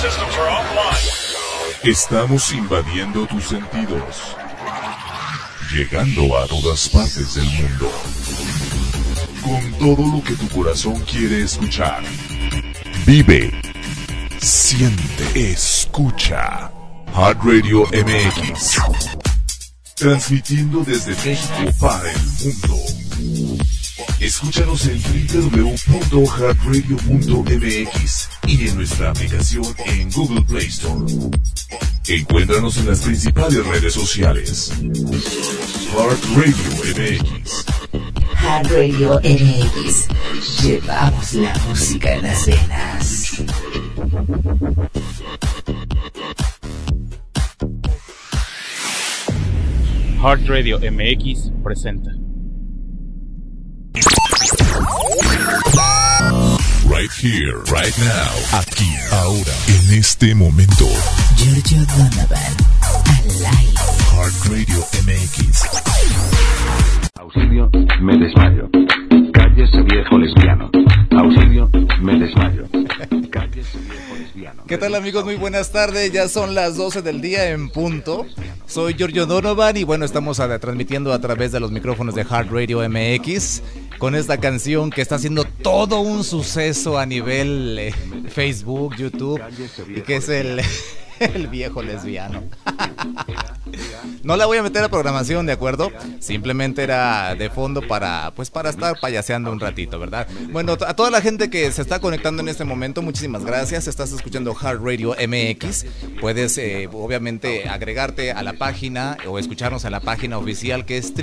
Estamos invadiendo tus sentidos, llegando a todas partes del mundo, con todo lo que tu corazón quiere escuchar. Vive, siente, escucha. Heart Radio MX, transmitiendo desde México para el mundo. Escúchanos en www.heartradio.mx y en nuestra aplicación en Google Play Store. Encuéntranos en las principales redes sociales. Heart Radio MX. Heart Radio MX. Llevamos la música en las venas. Heart Radio MX presenta. Right here, right now. Aquí, ahora, en este momento. Giorgio Donovan, alive. Heart Radio MX. Auxilio, me desmayo. Cállese, viejo lesbiano. Auxilio, me desmayo. Cállese, viejo lesbiano. ¿Qué tal, amigos? Muy buenas tardes. Ya son las 12 del día en punto. Soy Giorgio Donovan y bueno, estamos transmitiendo a través de los micrófonos de Heart Radio MX con esta canción que está haciendo todo un suceso a nivel Facebook, YouTube, y que es el viejo lesbiano. No la voy a meter a programación, ¿de acuerdo? Simplemente era de fondo para estar payaseando un ratito, ¿verdad? Bueno, a toda la gente que se está conectando en este momento, muchísimas gracias. Estás escuchando Heart Radio MX. Puedes, obviamente, agregarte a la página o escucharnos a la página oficial, que es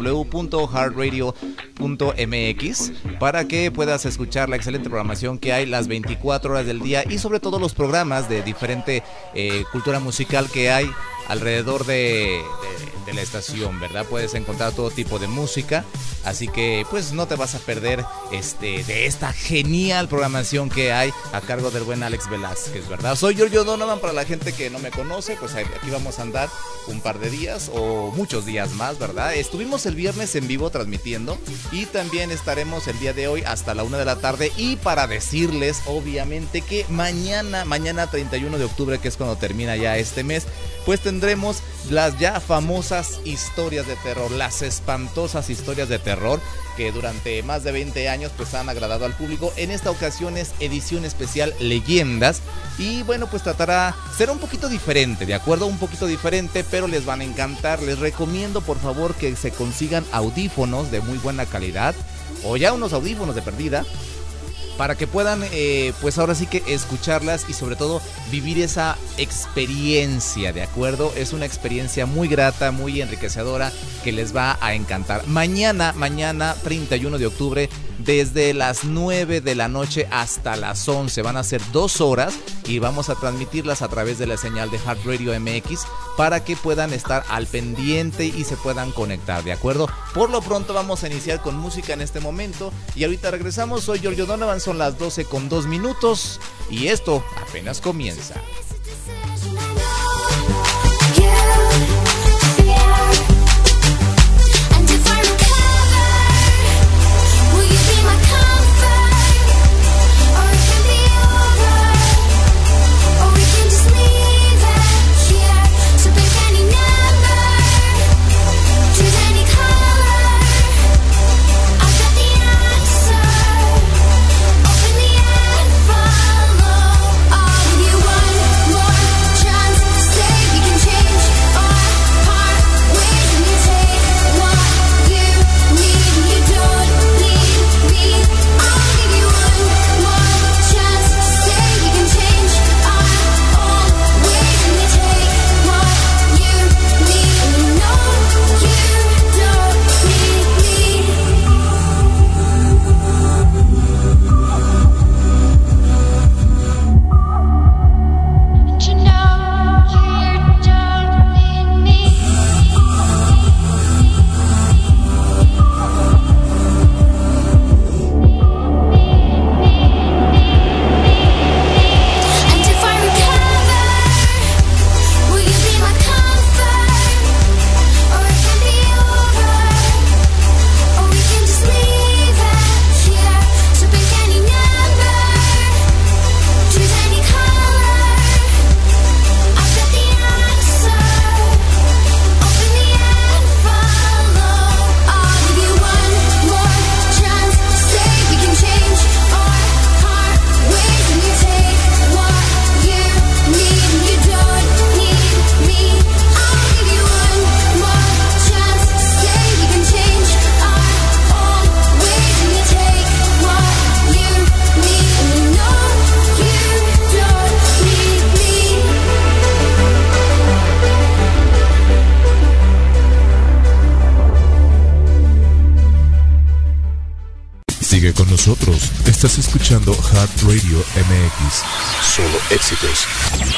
www.heartradio.mx, para que puedas escuchar la excelente programación que hay las 24 horas del día y sobre todo los programas de diferente cultura musical que hay alrededor de la estación, ¿verdad? Puedes encontrar todo tipo de música, así que pues no te vas a perder de esta genial programación que hay a cargo del buen Alex Velázquez, ¿verdad? Soy Giorgio Donovan, para la gente que no me conoce, pues aquí vamos a andar un par de días o muchos días más, ¿verdad? Estuvimos el viernes en vivo transmitiendo y también estaremos el día de hoy hasta la 1 de la tarde, y para decirles obviamente que mañana 31 de octubre, que es cuando termina ya este mes, pues tendremos las ya famosas historias de terror, las espantosas historias de terror que durante más de 20 años pues han agradado al público. En esta ocasión es edición especial Leyendas, y bueno, pues tratará ser un poquito diferente, ¿de acuerdo? Un poquito diferente, pero les van a encantar. Les recomiendo por favor que se consigan audífonos de muy buena calidad, o ya unos audífonos de perdida, para que puedan, pues ahora sí que escucharlas y sobre todo vivir esa experiencia, ¿de acuerdo? Es una experiencia muy grata, muy enriquecedora, que les va a encantar. Mañana 31 de octubre, desde las 9 de la noche hasta las 11, van a ser 2 horas y vamos a transmitirlas a través de la señal de Heart Radio MX para que puedan estar al pendiente y se puedan conectar, ¿de acuerdo? Por lo pronto vamos a iniciar con música en este momento y ahorita regresamos. Soy Giorgio Donovan, son las 12:02 y esto apenas comienza. Follow all you want. nosotros. Estás escuchando Heart Radio MX. Solo éxitos.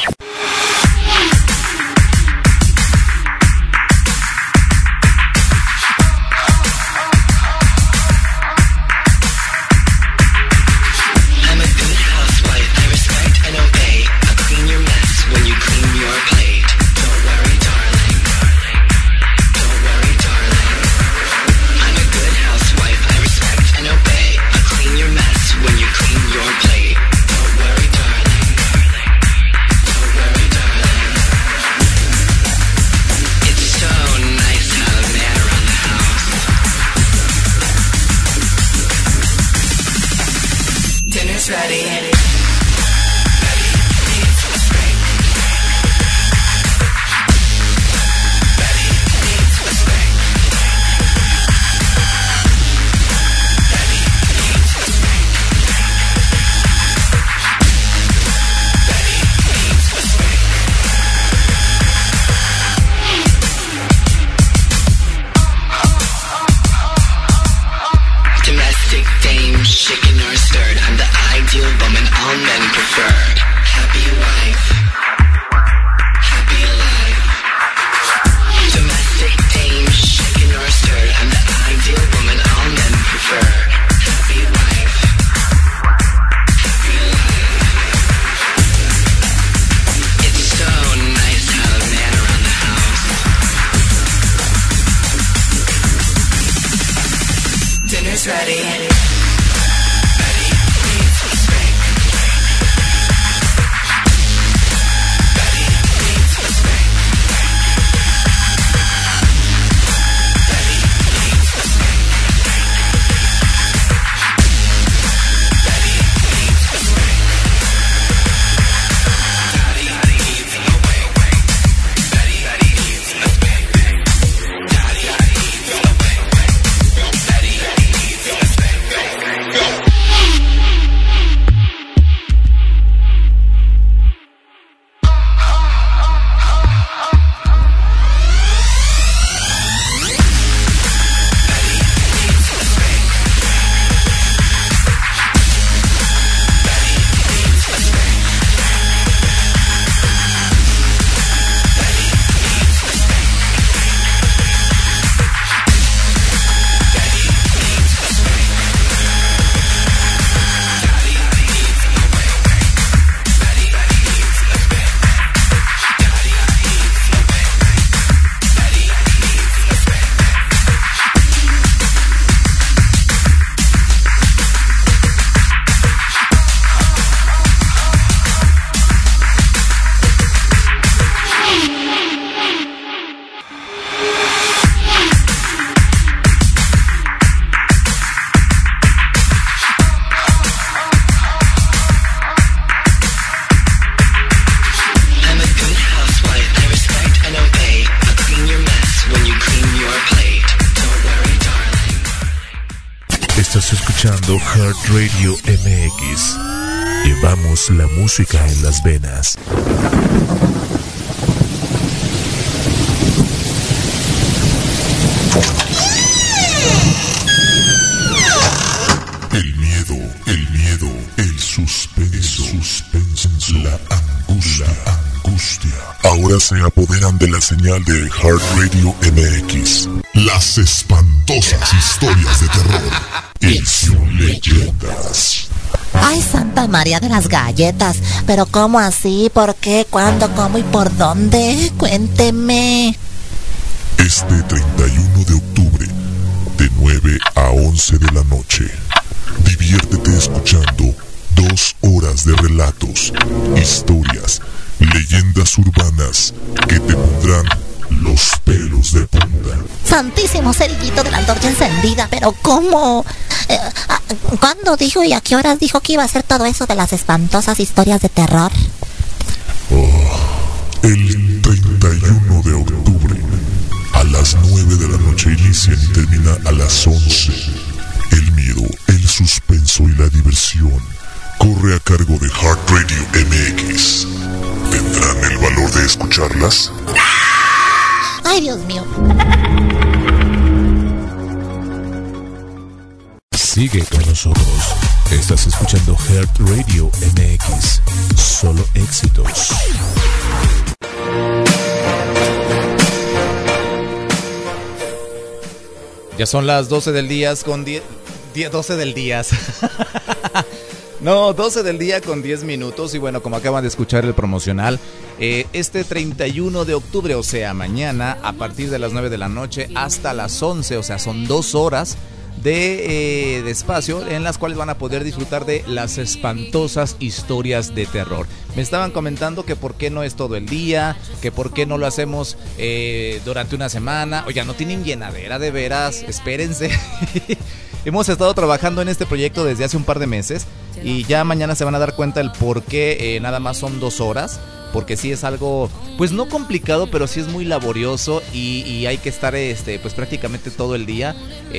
Heart Radio MX. Llevamos la música en las venas. El miedo, el suspenso, la angustia. Ahora se apoderan de la señal de Heart Radio MX. Las espantosas historias de terror. Y son leyendas. Ay, Santa María de las galletas. Pero ¿cómo así? ¿Por qué? ¿Cuándo? ¿Cómo? ¿Y por dónde? Cuénteme. Este 31 de octubre, de 9 a 11 de la noche, diviértete escuchando 2 horas de relatos, historias, leyendas urbanas que te pondrán los pelos de punta. Santísimo cerillito de la antorcha encendida, pero ¿cómo? ¿Cuándo dijo y a qué horas dijo que iba a hacer todo eso de las espantosas historias de terror? El 31 de octubre, a las 9 de la noche inician y termina a las 11. El miedo, el suspenso y la diversión corre a cargo de Heart Radio MX. ¿Tendrán el valor de escucharlas? Ay, Dios mío. Sigue con nosotros. Estás escuchando Heart Radio MX. Solo éxitos. Ya son las 12 del día con 10... 12 del día. No, 12 del día con 10 minutos. Y bueno, como acaban de escuchar el promocional, este 31 de octubre, o sea, mañana, a partir de las 9 de la noche hasta las 11, o sea, son 2 horas de espacio en las cuales van a poder disfrutar de las espantosas historias de terror. Me estaban comentando que por qué no es todo el día, que por qué no lo hacemos durante una semana. Oye, no tienen llenadera, de veras, espérense. Hemos estado trabajando en este proyecto desde hace un par de meses y ya mañana se van a dar cuenta el por qué nada más son 2 horas. Porque sí es algo, pues no complicado, pero sí es muy laborioso y hay que estar pues prácticamente todo el día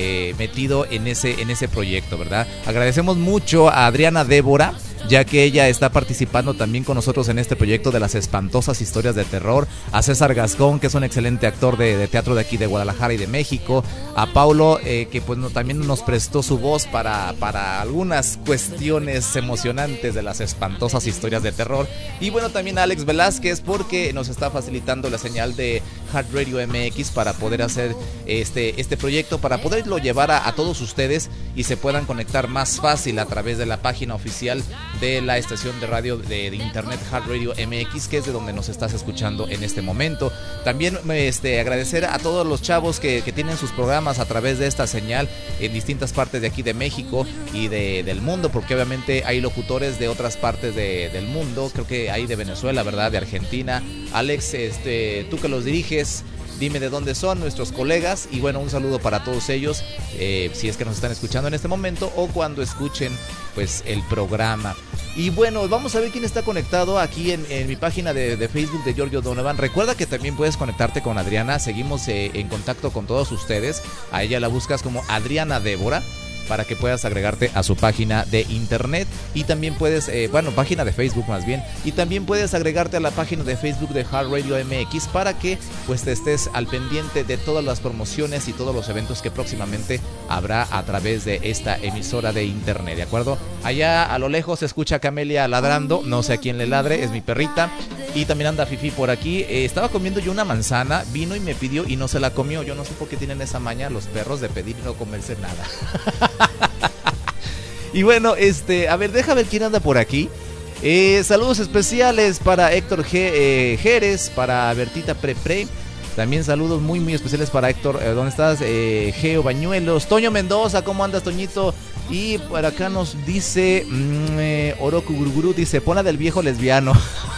metido en ese proyecto, ¿verdad? Agradecemos mucho a Adriana Débora, ya que ella está participando también con nosotros en este proyecto de las espantosas historias de terror, a César Gascón, que es un excelente actor de teatro de aquí de Guadalajara y de México, a Paulo, que pues también nos prestó su voz para algunas cuestiones emocionantes de las espantosas historias de terror, y bueno, también a Alex Velázquez, porque nos está facilitando la señal de Heart Radio MX para poder hacer este proyecto, para poderlo llevar a todos ustedes y se puedan conectar más fácil a través de la página oficial de la estación de radio de internet Heart Radio MX, que es de donde nos estás escuchando en este momento. También agradecer a todos los chavos que tienen sus programas a través de esta señal en distintas partes de aquí de México y del mundo, porque obviamente hay locutores de otras partes del mundo. Creo que hay de Venezuela, ¿verdad? De Argentina. Alex, tú que los diriges, dime de dónde son nuestros colegas y bueno, un saludo para todos ellos, si es que nos están escuchando en este momento o cuando escuchen pues el programa. Y bueno, vamos a ver quién está conectado aquí en mi página de Facebook de Giorgio Donovan. Recuerda que también puedes conectarte con Adriana, seguimos en contacto con todos ustedes. A ella la buscas como Adriana Débora, para que puedas agregarte a su página de internet y también puedes, página de Facebook más bien, y también puedes agregarte a la página de Facebook de Heart Radio MX para que pues te estés al pendiente de todas las promociones y todos los eventos que próximamente habrá a través de esta emisora de internet, ¿de acuerdo? Allá a lo lejos se escucha a Camelia ladrando, no sé a quién le ladre, es mi perrita, y también anda Fifi por aquí. Estaba comiendo yo una manzana, vino y me pidió y no se la comió. Yo no sé por qué tienen esa maña los perros de pedir y no comerse nada. Y bueno, a ver, deja ver quién anda por aquí. Saludos especiales para Héctor Jerez, para Bertita Prepre. También saludos muy muy especiales para Héctor, ¿dónde estás? Geo Bañuelos, Toño Mendoza, ¿cómo andas, Toñito? Y por acá nos dice Oroku Guruguru, dice, pon la del viejo lesbiano.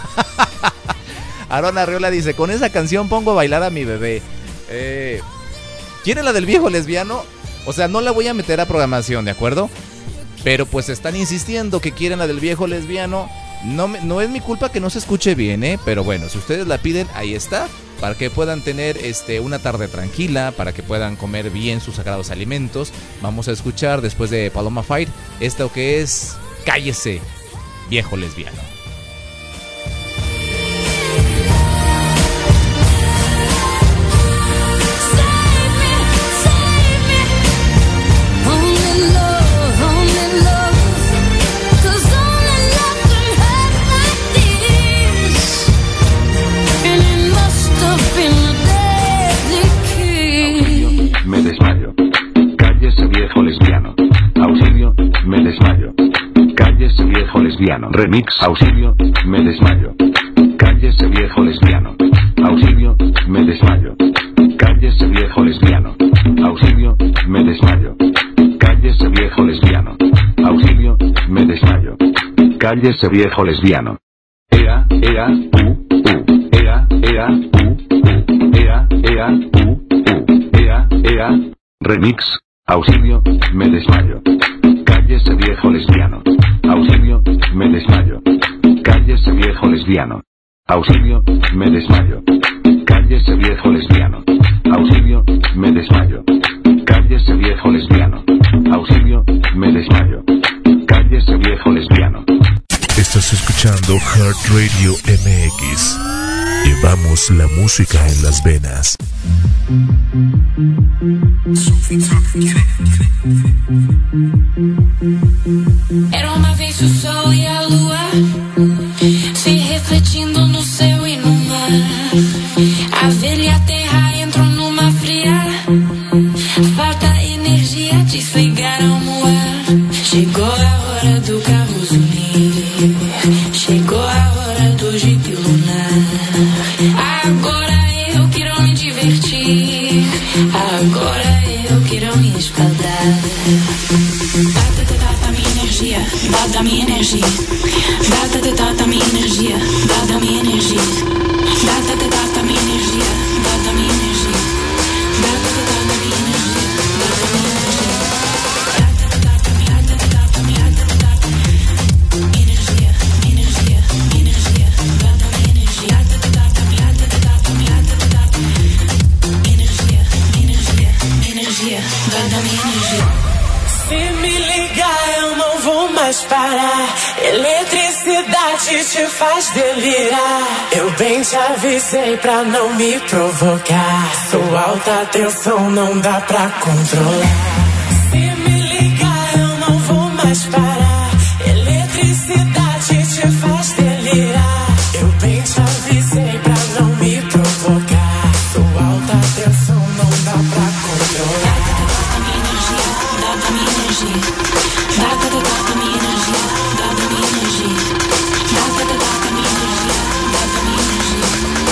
Aaron Arreola dice, con esa canción pongo a bailar a mi bebé. ¿Quieren la del viejo lesbiano? O sea, no la voy a meter a programación, ¿de acuerdo? Pero pues están insistiendo que quieren la del viejo lesbiano. No es mi culpa que no se escuche bien, pero bueno, si ustedes la piden, ahí está, para que puedan tener una tarde tranquila, para que puedan comer bien sus sagrados alimentos. Vamos a escuchar después de Paloma Fight esto que es Cállese, viejo lesbiano. Me desmayo. Cállese, viejo lesbiano. Auxilio, me desmayo. Cállese, viejo lesbiano. Remix. Auxilio, me desmayo. Cállese, viejo lesbiano. Auxilio, me desmayo. Cállese, viejo lesbiano. Auxilio, me desmayo. Cállese, viejo lesbiano. Auxilio, me desmayo. Cállese, viejo lesbiano. Ea, ea, ea, ea, ea, ea, ea, remix, auxilio, me desmayo. Cállese, viejo lesbiano. Auxilio, me desmayo. Cállese, viejo lesbiano. Auxilio, me desmayo. Cállese, viejo lesbiano. Auxilio, me desmayo. Cállese, viejo lesbiano. Auxilio, me desmayo. Cállese, viejo lesbiano. Estás escuchando Heart Radio MX. Llevamos la música en las venas. Era uma vez o sol e a lua se refletindo no céu e no mar. A velha terra entrou numa fria, falta energia, desligaram o ar. Chegou a hora do carro zumbi, chegou a hora do jeep lunar. Agora eu quero me divertir, agora eu quero me espaldar. Dá minha energia, dá minha energia, dá minha energia, dá minha energia, dá minha energia, dá minha energia, dá minha energia, dá minha energia. Se me ligar eu não vou mais parar. Eletricidade te faz delirar. Eu bem te avisei pra não me provocar. Sua alta tensão não dá pra controlar. Se me ligar eu não vou mais parar. Eletricidade te faz delirar. Eu bem te avisei pra não me provocar. Sua alta tensão não dá pra controlar. Dá minha energia, dá minha energia, dá minha energia, dá minha energia, dá minha energia, dá minha energia,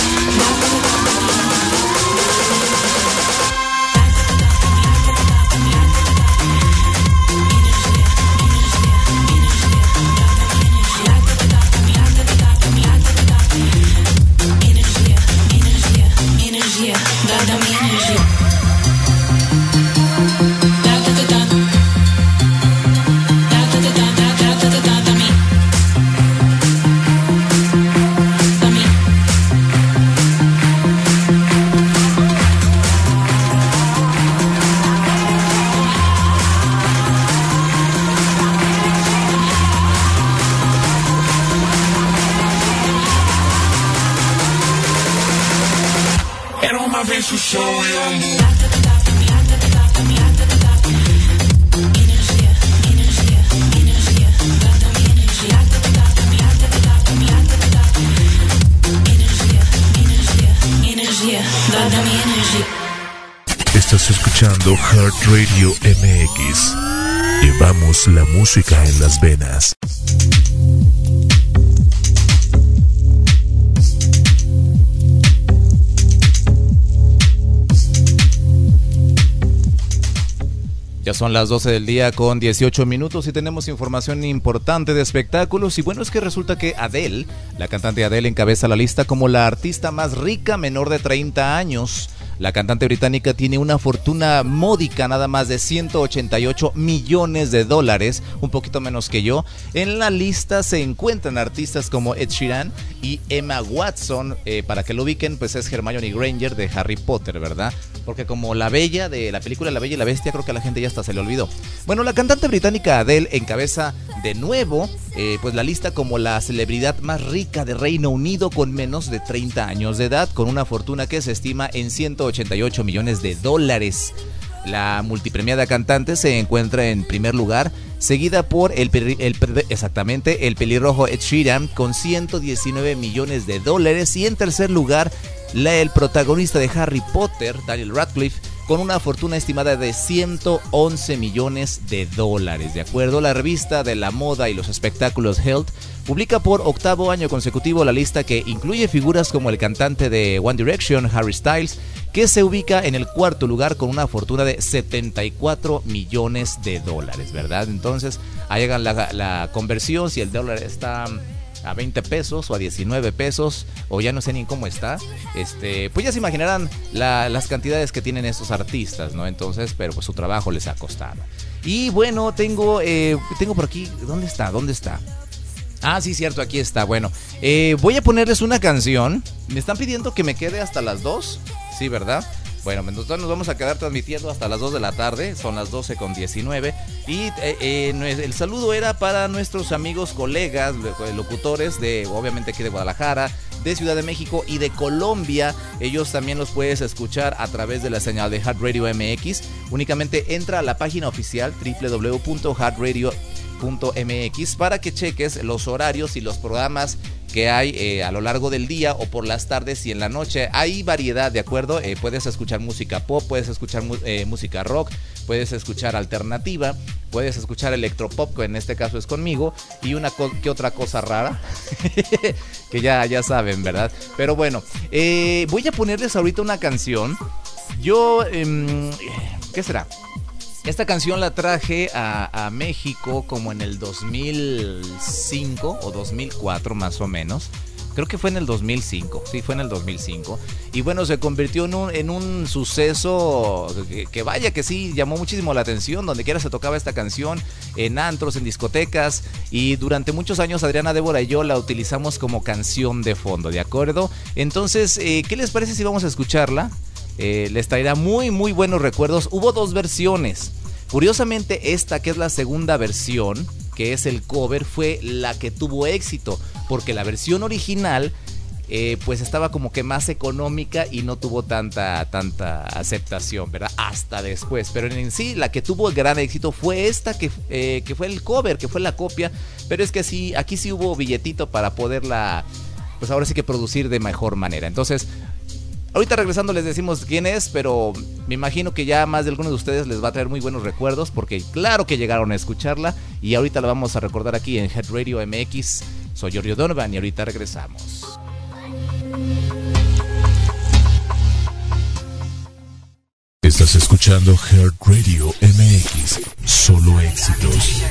energia, dá minha energia. Era uma vez o sol e o amor. Energia, energia, energia, dá minha energia. Energia, energia, energia, dá minha energia. Estás escuchando Heart Radio MX. Llevamos la música en las venas. Ya son las 12 del día con 18 minutos y tenemos información importante de espectáculos. Y bueno, es que resulta que Adele, la cantante Adele, encabeza la lista como la artista más rica menor de 30 años. La cantante británica tiene una fortuna módica, nada más de 188 millones de dólares, un poquito menos que yo. En la lista se encuentran artistas como Ed Sheeran y Emma Watson. Para que lo ubiquen, pues es Hermione Granger de Harry Potter, ¿verdad? Porque como la bella de la película La Bella y la Bestia, creo que a la gente ya hasta se le olvidó. Bueno, la cantante británica Adele encabeza de nuevo pues la lista como la celebridad más rica de Reino Unido con menos de 30 años de edad, con una fortuna que se estima en 188 millones de dólares. La multipremiada cantante se encuentra en primer lugar, seguida por el pelirrojo Ed Sheeran con 119 millones de dólares, y en tercer lugar el protagonista de Harry Potter, Daniel Radcliffe, con una fortuna estimada de 111 millones de dólares. De acuerdo a la revista de la moda y los espectáculos Health, publica por octavo año consecutivo la lista que incluye figuras como el cantante de One Direction, Harry Styles, que se ubica en el cuarto lugar con una fortuna de 74 millones de dólares, ¿verdad? Entonces, ahí hagan la conversión, si el dólar está a 20 pesos o a 19 pesos, o ya no sé ni cómo está, pues ya se imaginarán las cantidades que tienen estos artistas, ¿no? Entonces, pero pues su trabajo les ha costado. Y bueno, tengo por aquí, ¿dónde está? Ah, sí, cierto, aquí está. Bueno, voy a ponerles una canción. Me están pidiendo que me quede hasta las 2, sí, ¿verdad? Bueno, nosotros nos vamos a quedar transmitiendo hasta las 2 de la tarde, son las 12:19. Y el saludo era para nuestros amigos, colegas, locutores de, obviamente, aquí de Guadalajara, de Ciudad de México y de Colombia. Ellos también los puedes escuchar a través de la señal de Heart Radio MX. Únicamente entra a la página oficial www.heartradio.mx para que cheques los horarios y los programas que hay a lo largo del día o por las tardes y en la noche. Hay variedad, ¿de acuerdo? Puedes escuchar música pop, puedes escuchar música rock, puedes escuchar alternativa, puedes escuchar electropop, que en este caso es conmigo, y una que otra cosa rara, que ya saben, ¿verdad? Pero bueno, voy a ponerles ahorita una canción. Yo, ¿qué será? Esta canción la traje a México como en el 2005 o 2004 más o menos. Creo que fue en el 2005, sí, fue en el 2005. Y bueno, se convirtió en un suceso que vaya que sí, llamó muchísimo la atención. Donde quiera se tocaba esta canción, en antros, en discotecas. Y durante muchos años Adriana, Débora y yo la utilizamos como canción de fondo, ¿de acuerdo? Entonces, ¿qué les parece si vamos a escucharla? Les traerá muy muy buenos recuerdos. Hubo dos versiones. Curiosamente, esta, que es la segunda versión, que es el cover, fue la que tuvo éxito, porque la versión original pues estaba como que más económica y no tuvo tanta aceptación, ¿verdad? Hasta después. Pero en sí, la que tuvo el gran éxito fue esta, que fue el cover, que fue la copia. Pero es que sí, aquí sí hubo billetito para poderla, pues ahora sí que producir de mejor manera. Entonces, ahorita regresando les decimos quién es, pero me imagino que ya más de algunos de ustedes les va a traer muy buenos recuerdos, porque claro que llegaron a escucharla y ahorita la vamos a recordar aquí en Heart Radio MX. Soy Giorgio Donovan y ahorita regresamos. Estás escuchando Heart Radio MX, solo éxitos.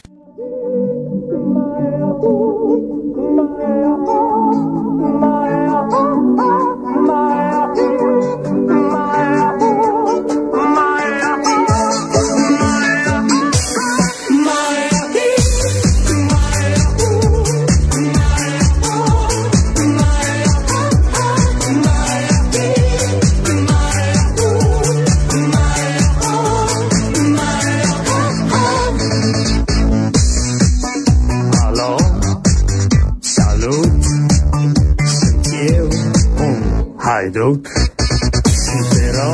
Però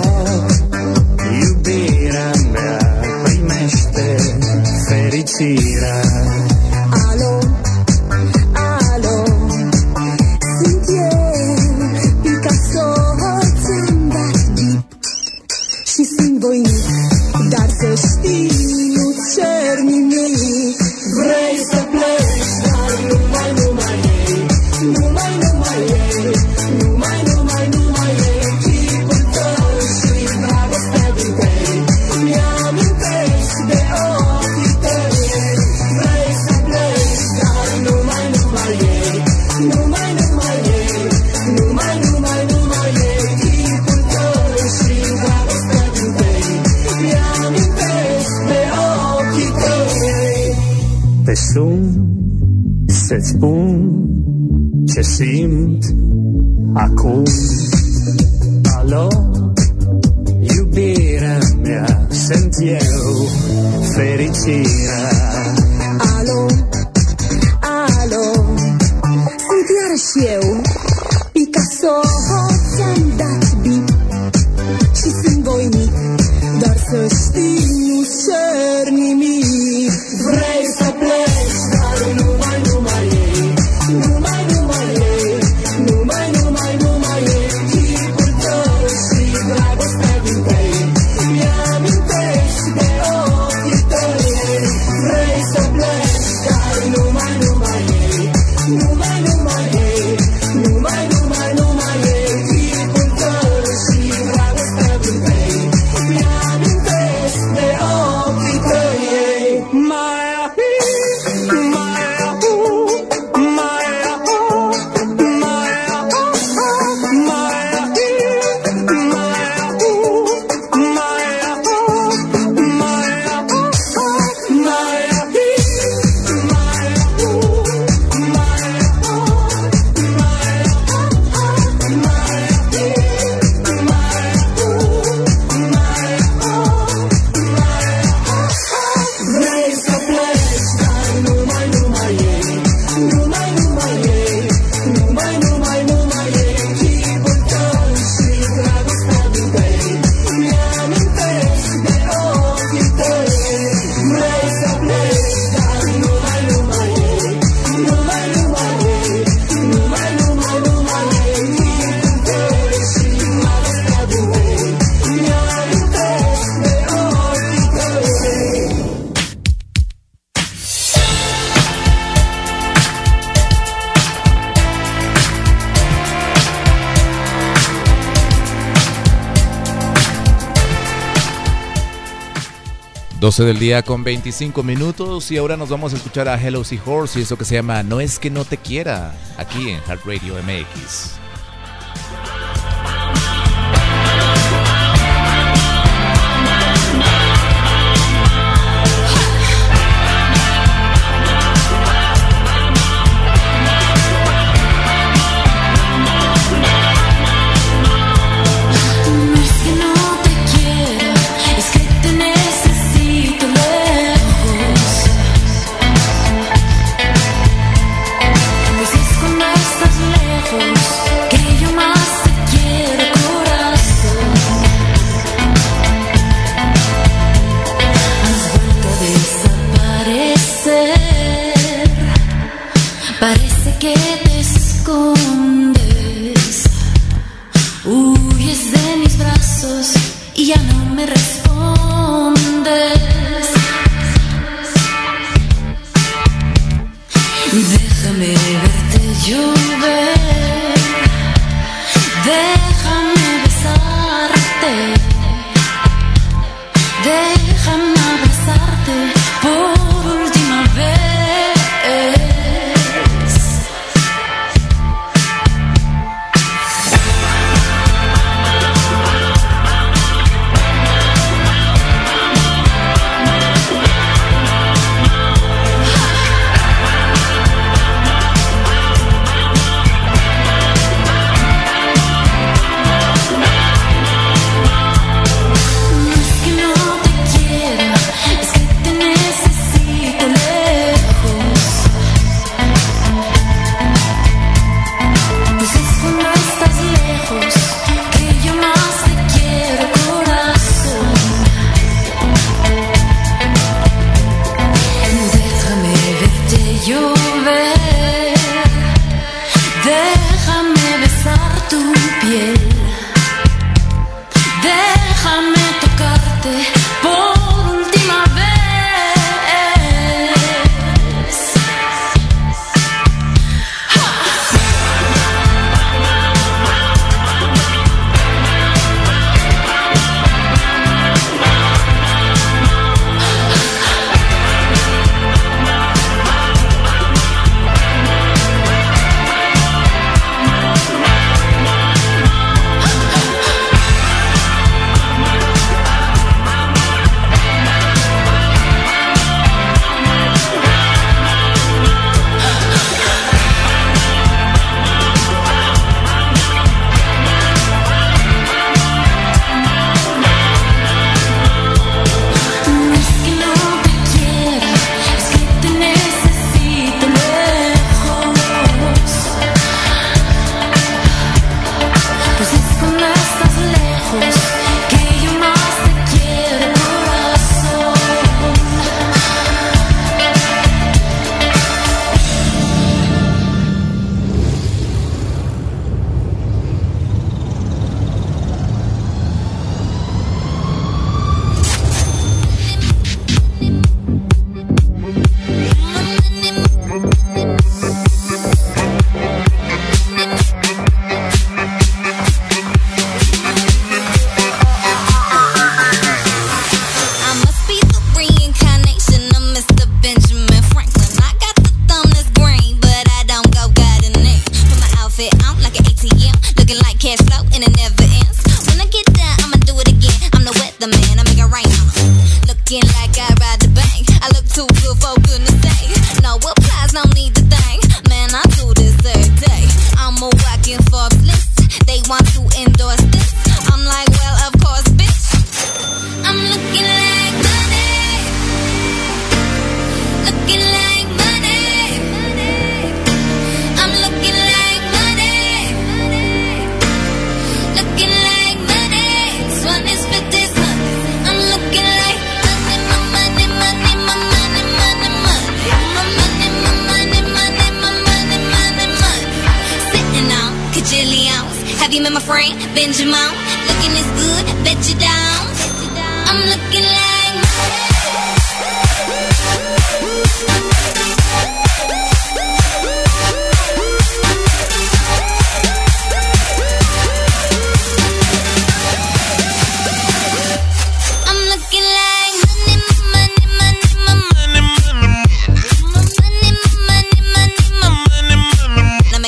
iubirea mea primește fericirea. Alo, alo, sunt eu, Picasso, ți-am dat ghip și sunt voinic, dar să știi, nu cer nimic. Vrei să pleci, dar numai ei, numai ei, numai ei, chipul tău și dragostea din tăi, mi-amintești de ochii tăi. Vrei să pleci, dar numai ei, numai ei, numai ei, chipul tău și dragostea din tăi, mi-amintești de ochii tăi. Te sun să-ți spun ce simt acum. Alo, iubirea mea, sunt eu, fericirea. Alo, alo, sunt iarăși eu, Picasso, ți-am dat bip și sunt voinic, dar să știi, nu cer nimic. Vrei să pleci, dar numai ei, numai ei, numai ei, chipul tău și dragostea din tăi, mi-amintești de ochii tăi. Vrei să pleci, dar numai ei, numai ei, numai ei, 12 del día con 25 minutos y ahora nos vamos a escuchar a Hello Seahorse y eso que se llama No es que no te quiera, aquí en Heart Radio MX. Y ya no me respondes. Déjame verte llover, déjame besarte, déjame abrazarte por última vez.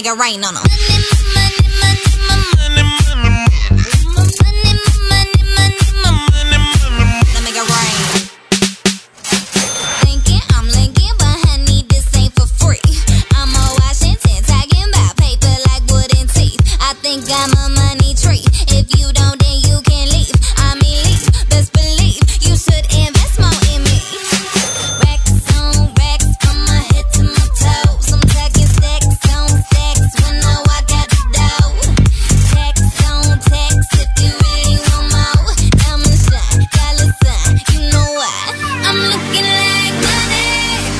make it rain on them. I'm a money tree. If you don't, then you can leave. I mean, leave. Best believe you should invest more in me. Racks on racks from my head to my toes. I'm talking stacks on stacks when I walk out the door. Tax on tax if you really want more. Diamond shine, dollar sign, you know why? I'm looking like money.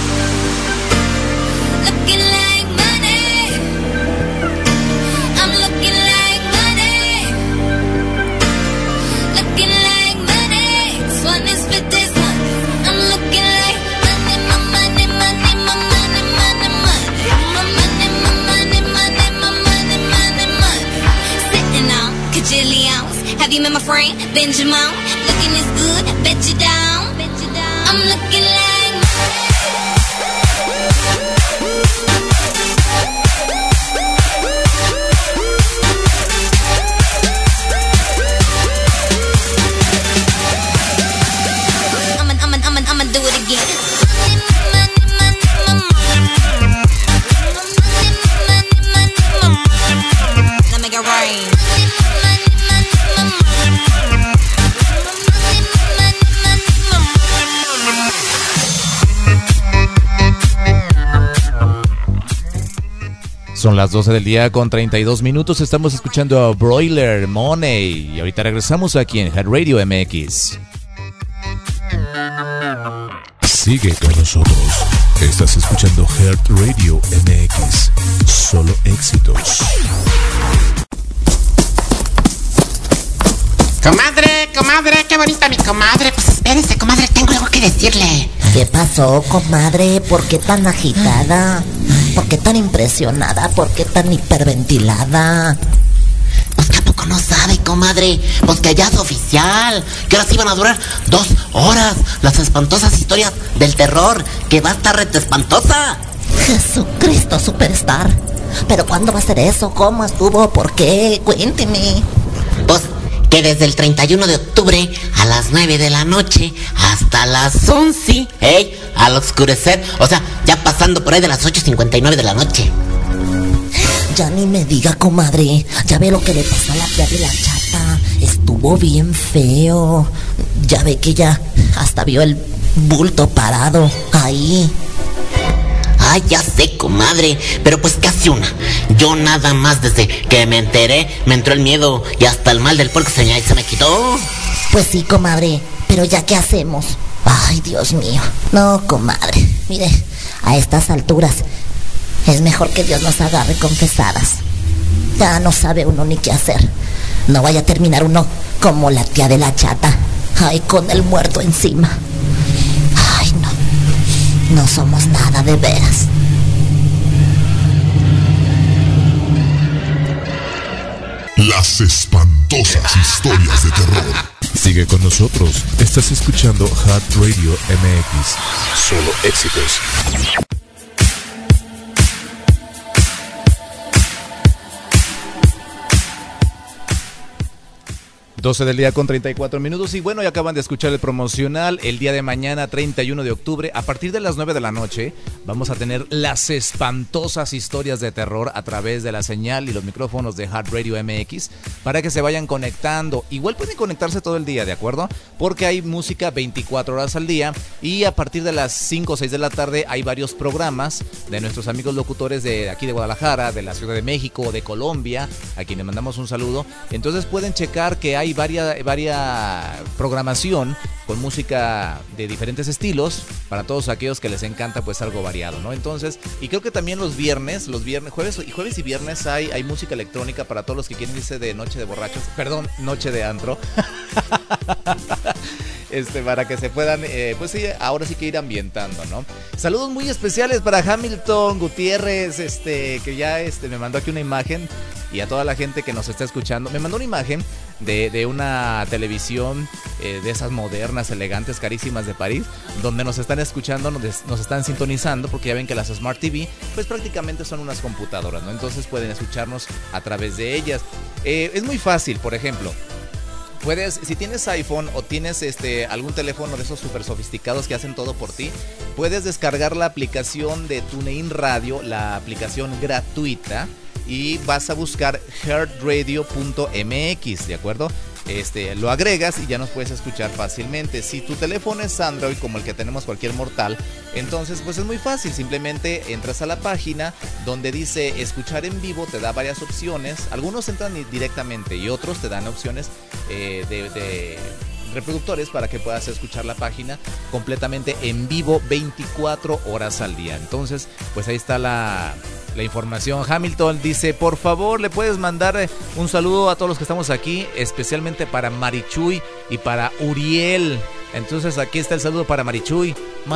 Looking like money. I'm looking like have you met my friend Benjamin? Looking this good, bet you down. I'm looking like I'ma do it again. Now make it rain. Son las 12 del día con 32 minutos. Estamos escuchando a Broiler Money. Y ahorita regresamos aquí en Heart Radio MX. Sigue con nosotros. Estás escuchando Heart Radio MX. Solo éxitos. Comadre, qué bonita mi comadre. Pues espérese, comadre, tengo algo que decirle. ¿Qué pasó, comadre? ¿Por qué tan agitada? ¿Por qué tan impresionada? ¿Por qué tan hiperventilada? Pues que a poco no sabe, comadre. Pues que ya es oficial. Que ahora sí van a durar 2 horas las espantosas historias del terror. Que va a estar rete espantosa. Jesucristo Superstar. ¿Pero cuándo va a ser eso? ¿Cómo estuvo? ¿Por qué? Cuénteme. Pues que desde el 31 de octubre a las 9 de la noche hasta las 11, al oscurecer, o sea, ya pasando por ahí de las 8:59 de la noche. Ya ni me diga, comadre. Ya ve lo que le pasó a la tía de la chata. Estuvo bien feo. Ya ve que ya hasta vio el bulto parado ahí. Ay, ya sé, comadre, pero pues casi una. Yo nada más desde que me enteré, me entró el miedo y hasta el mal del puerco se me quitó. Pues sí, comadre, pero ya ¿qué hacemos? Ay, Dios mío. No, comadre, mire, a estas alturas es mejor que Dios nos agarre confesadas. Ya no sabe uno ni qué hacer. No vaya a terminar uno como la tía de la chata. Ay, con el muerto encima. Ay, no. No somos nada de veras. Las espantosas historias de terror. Sigue con nosotros. Estás escuchando Heart Radio MX. Solo éxitos. 12 del día con 34 minutos y bueno, ya acaban de escuchar el promocional. El día de mañana, 31 de octubre, a partir de las 9 de la noche, vamos a tener las espantosas historias de terror a través de la señal y los micrófonos de Heart Radio MX para que se vayan conectando. Igual pueden conectarse todo el día, ¿de acuerdo? Porque hay música 24 horas al día y a partir de las 5 o 6 de la tarde hay varios programas de nuestros amigos locutores de aquí de Guadalajara, de la Ciudad de México, de Colombia, a quienes mandamos un saludo. Entonces pueden checar que hay varia programación con música de diferentes estilos para todos aquellos que les encanta pues algo variado, ¿no? Entonces, y creo que también los viernes, jueves y viernes hay música electrónica para todos los que quieren irse de noche de borrachos, perdón, noche de antro. Para que se puedan, pues sí, ahora sí que ir ambientando, ¿no? Saludos muy especiales para Hamilton Gutiérrez, que ya me mandó aquí una imagen y a toda la gente que nos está escuchando. Me mandó una imagen de una televisión de esas modernas, elegantes, carísimas de París, donde nos están escuchando, nos están sintonizando, porque ya ven que las Smart TV pues prácticamente son unas computadoras, ¿no? Entonces pueden escucharnos a través de ellas. Es muy fácil, por ejemplo. Puedes, si tienes iPhone o tienes algún teléfono de esos súper sofisticados que hacen todo por ti, puedes descargar la aplicación de TuneIn Radio, la aplicación gratuita, y vas a buscar heartradio.mx, ¿de acuerdo? Lo agregas y ya nos puedes escuchar fácilmente. Si tu teléfono es Android, como el que tenemos cualquier mortal, entonces pues es muy fácil. Simplemente entras a la página donde dice escuchar en vivo, te da varias opciones. Algunos entran directamente y otros te dan opciones de reproductores para que puedas escuchar la página completamente en vivo 24 horas al día. Entonces pues ahí está la información. Hamilton dice, por favor, le puedes mandar un saludo a todos los que estamos aquí, especialmente para Marichuy y para Uriel. Entonces aquí está el saludo para Marichuy.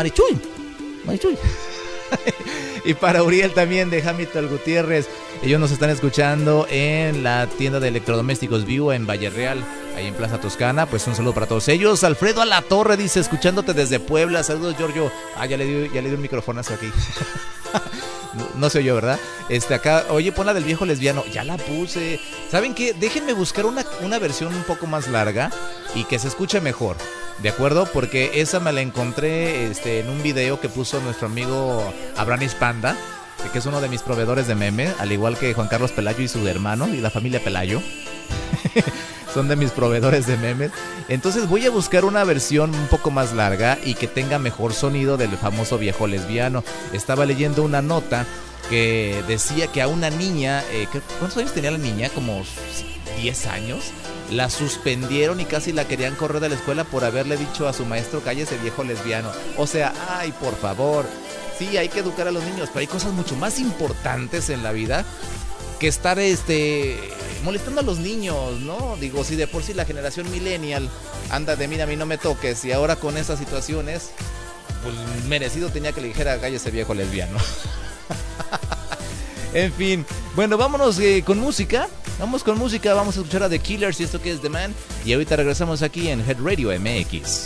Y para Uriel también, de Hamilton Gutiérrez. Ellos nos están escuchando en la tienda de electrodomésticos View en Valle Real, ahí en Plaza Toscana. Pues un saludo para todos ellos. Alfredo Alatorre dice, escuchándote desde Puebla. Saludos, Giorgio. Ya le di un microfonazo aquí. No se oyó, ¿verdad? Acá, oye, pon la del viejo lesbiano. Ya la puse. ¿Saben qué? Déjenme buscar una versión un poco más larga y que se escuche mejor, ¿de acuerdo? Porque esa me la encontré en un video que puso nuestro amigo Abranis Panda, que es uno de mis proveedores de memes, al igual que Juan Carlos Pelayo y su hermano y la familia Pelayo. Son de mis proveedores de memes. Entonces voy a buscar una versión un poco más larga y que tenga mejor sonido del famoso viejo lesbiano. Estaba leyendo una nota que decía que a una niña, ¿cuántos años tenía la niña? Como 10 años. La suspendieron y casi la querían correr de la escuela por haberle dicho a su maestro, cállese viejo lesbiano. O sea, ay, por favor. Sí, hay que educar a los niños, pero hay cosas mucho más importantes en la vida que estar molestando a los niños, ¿no? Digo, si de por sí la generación millennial anda de mira, a mí no me toques, y ahora con estas situaciones, pues merecido tenía que le dijera cállese viejo lesbiano. En fin, bueno, vámonos con música. Vamos con música, vamos a escuchar a The Killers y esto que es The Man, y ahorita regresamos aquí en Head Radio MX.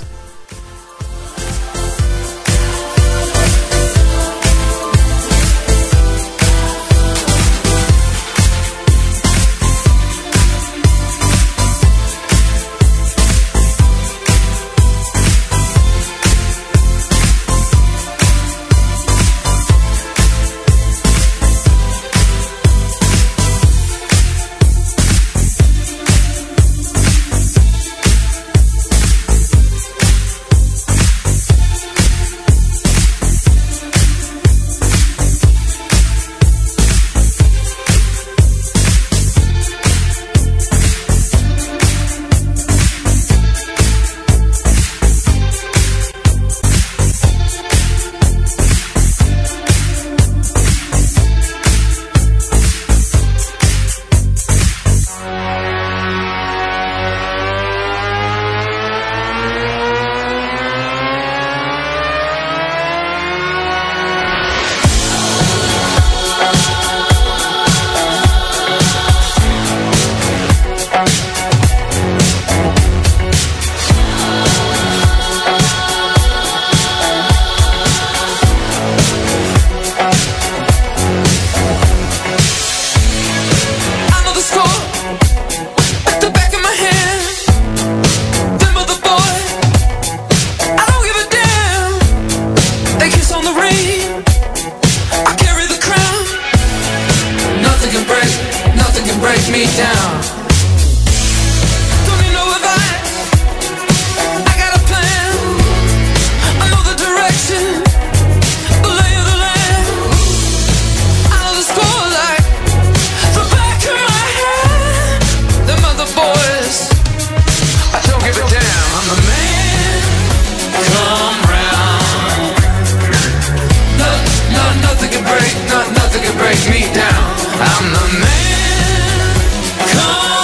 Nothing can break me down. I'm the man. Come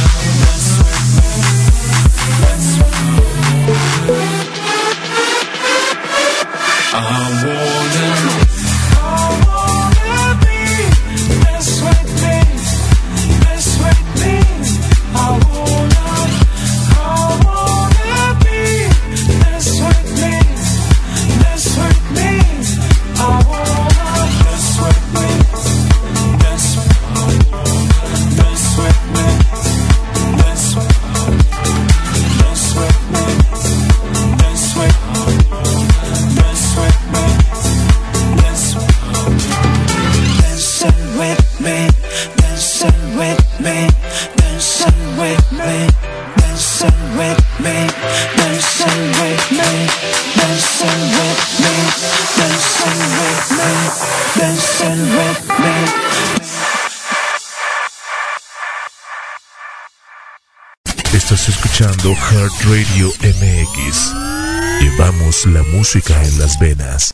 Estás escuchando Heart Radio MX. Llevamos la música en las venas.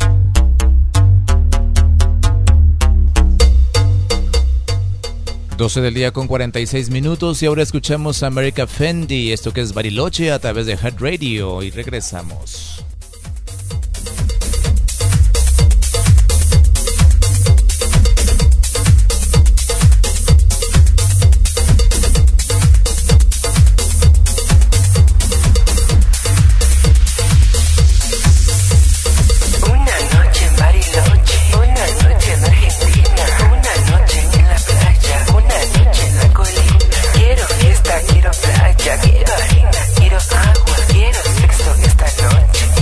Doce del día con 46 minutos y ahora escuchamos a America Fendi, esto que es Bariloche a través de Heart Radio y regresamos. Quiero playa, quiero arena, quiero agua, quiero sexo esta noche.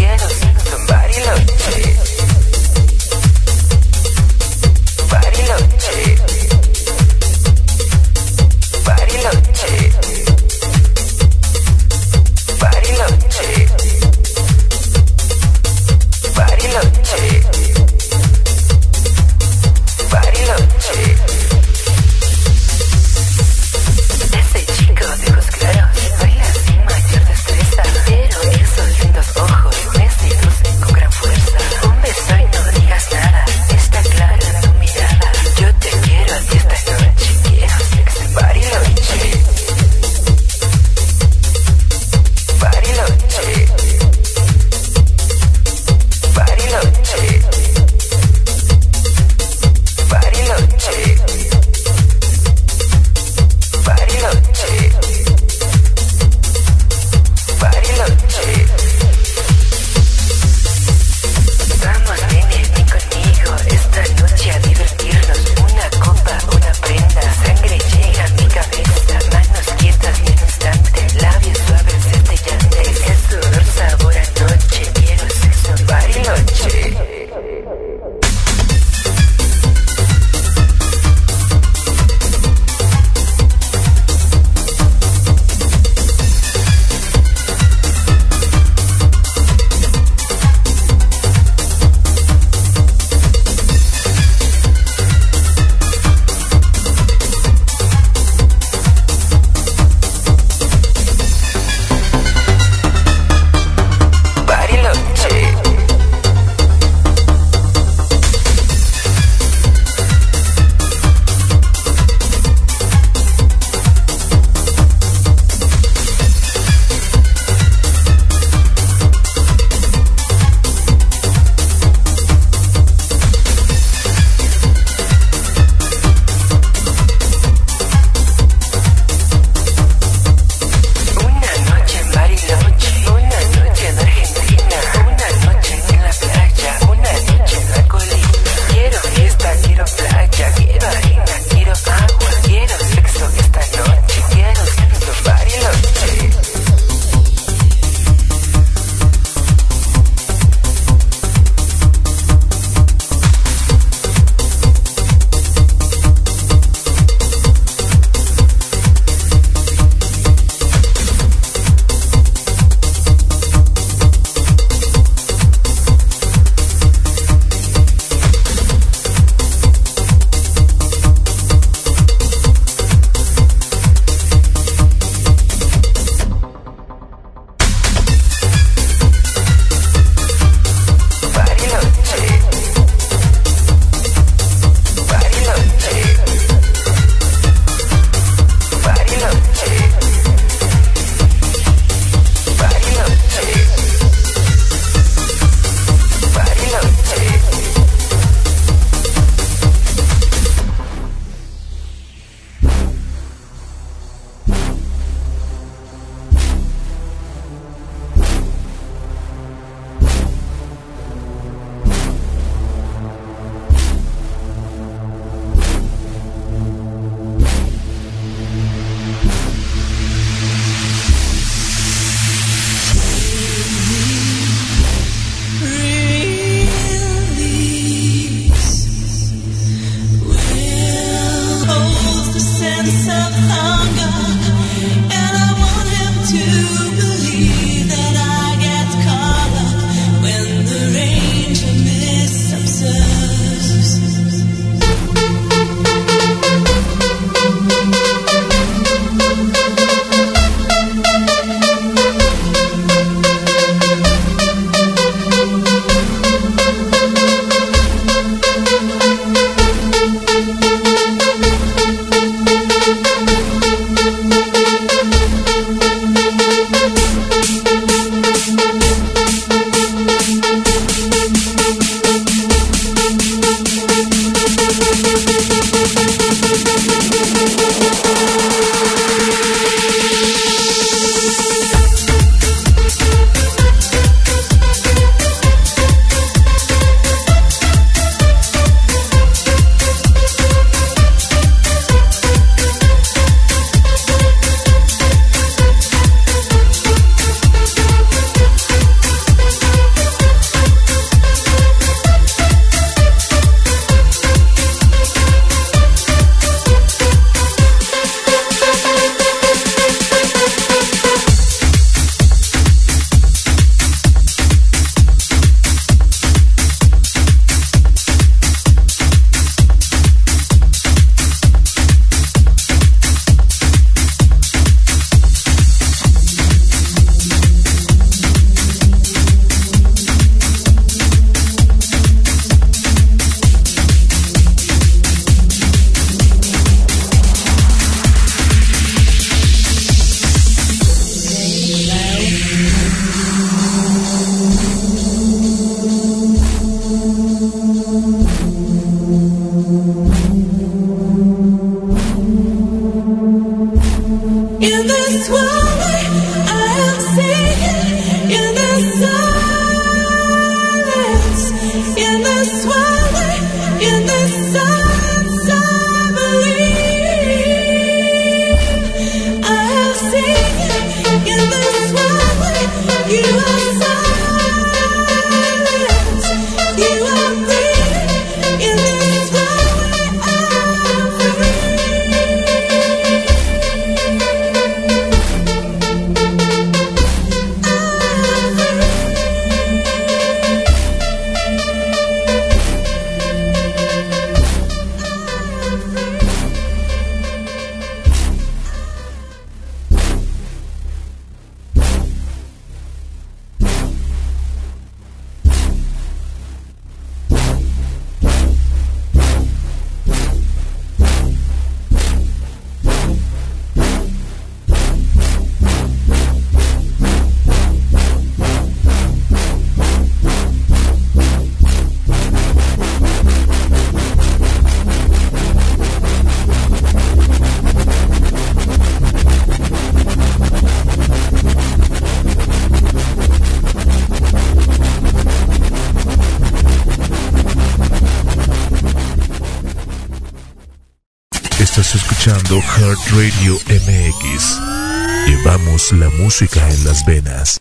escuchando Heart Radio MX. Llevamos la música en las venas.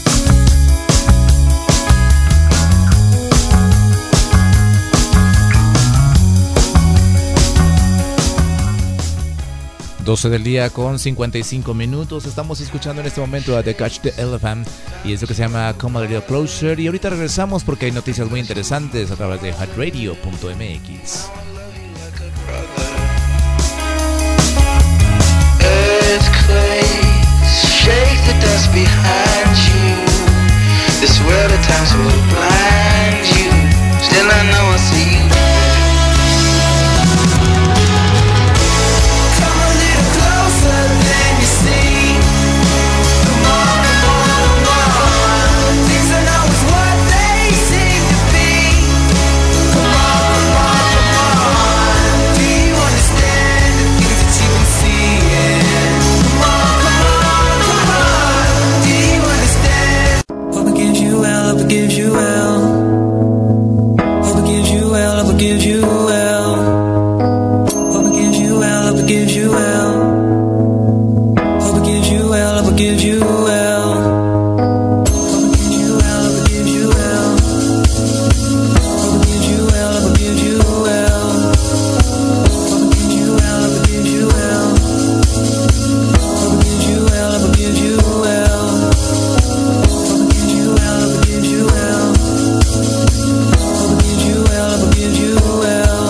Doce del día con 55 minutos. Estamos escuchando en este momento a The Catch the Elephant y es lo que se llama Come a Little Closer. Y ahorita regresamos porque hay noticias muy interesantes a través de heartradio.mx. Earthquakes, shake the dust behind you. This world at times will blind you. Still I know I see you. Come a little closer than you see. Come on, come on, come on. Things are not always what they seem to be. Come on, come on, come on. Do you understand the things that you can see? Hope it gives you well, hope it gives you well. Hope it gives you well, hope it gives you well. Hope it gives you well, hope it gives you well. Hope it gives you well, hope it gives you well. Hope it gives you well, hope it gives you well. Hope it gives you well, hope it gives you well. Hope it gives you well, hope it gives you well. Hope it gives you well, hope it gives you well. Well,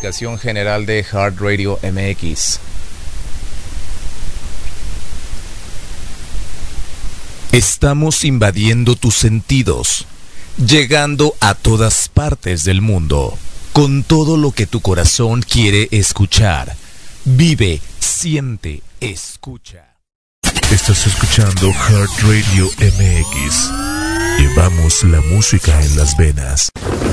aplicación general de Heart Radio MX. Estamos invadiendo tus sentidos, llegando a todas partes del mundo, con todo lo que tu corazón quiere escuchar. Vive, siente, escucha. Estás escuchando Heart Radio MX. Llevamos la música en las venas.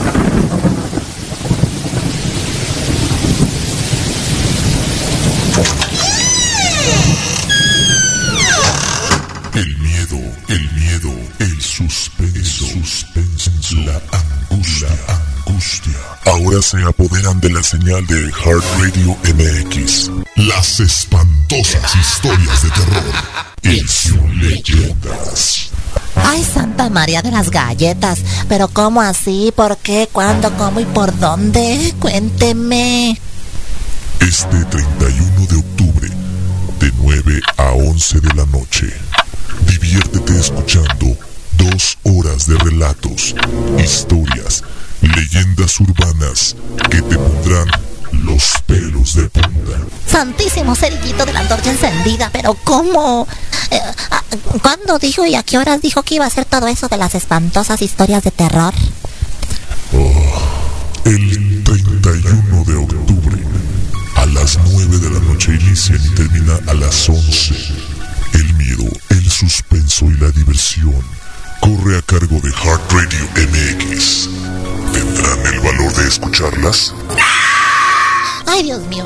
El miedo, el suspenso, la angustia. Ahora se apoderan de la señal de Heart Radio MX. Las espantosas historias de terror en sus leyendas. Ay, Santa María de las galletas. ¿Pero cómo así? ¿Por qué? ¿Cuándo? ¿Cómo? ¿Y por dónde? Cuénteme. Este 31 de octubre, de 9 a 11 de la noche, diviértete escuchando 2 horas de relatos, historias, leyendas urbanas que te pondrán los pelos de punta. Santísimo cerillito de la antorcha encendida. ¿Pero cómo? ¿Cuándo dijo y a qué horas dijo que iba a hacer todo eso de las espantosas historias de terror? El 31 de octubre, a las 9 de la noche inicia y termina a las 11. El miedo, el suspenso y la diversión corre a cargo de Heart Radio MX. ¿Tendrán el valor de escucharlas? Ay, Dios mío.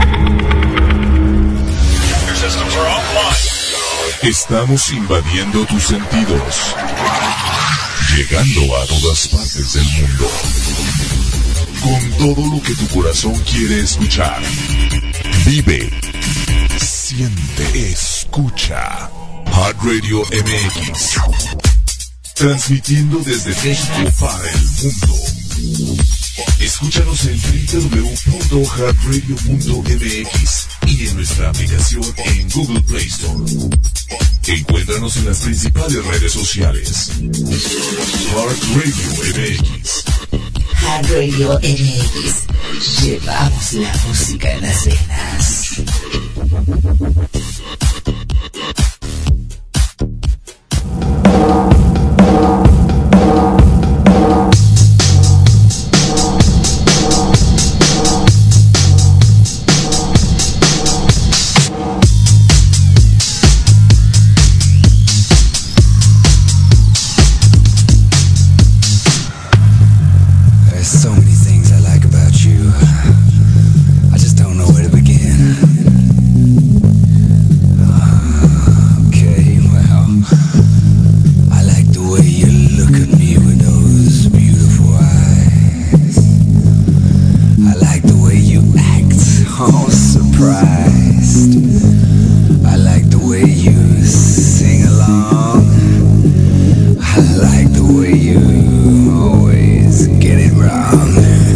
Estamos invadiendo tus sentidos, llegando a todas partes del mundo, con todo lo que tu corazón quiere escuchar. Vive, siente, escucha. Heart Radio MX, transmitiendo desde México para el mundo. Escúchanos en www.heartradio.mx y en nuestra aplicación en Google Play Store. Encuéntranos en las principales redes sociales. Heart Radio MX. Heart Radio MX. Llevamos la música en las venas. So many things I like about you. I just don't know where to begin. Okay, well, I like the way you look at me with those beautiful eyes. I like the way you act, all surprised. I like the way you sing along. I like the way you always get it wrong.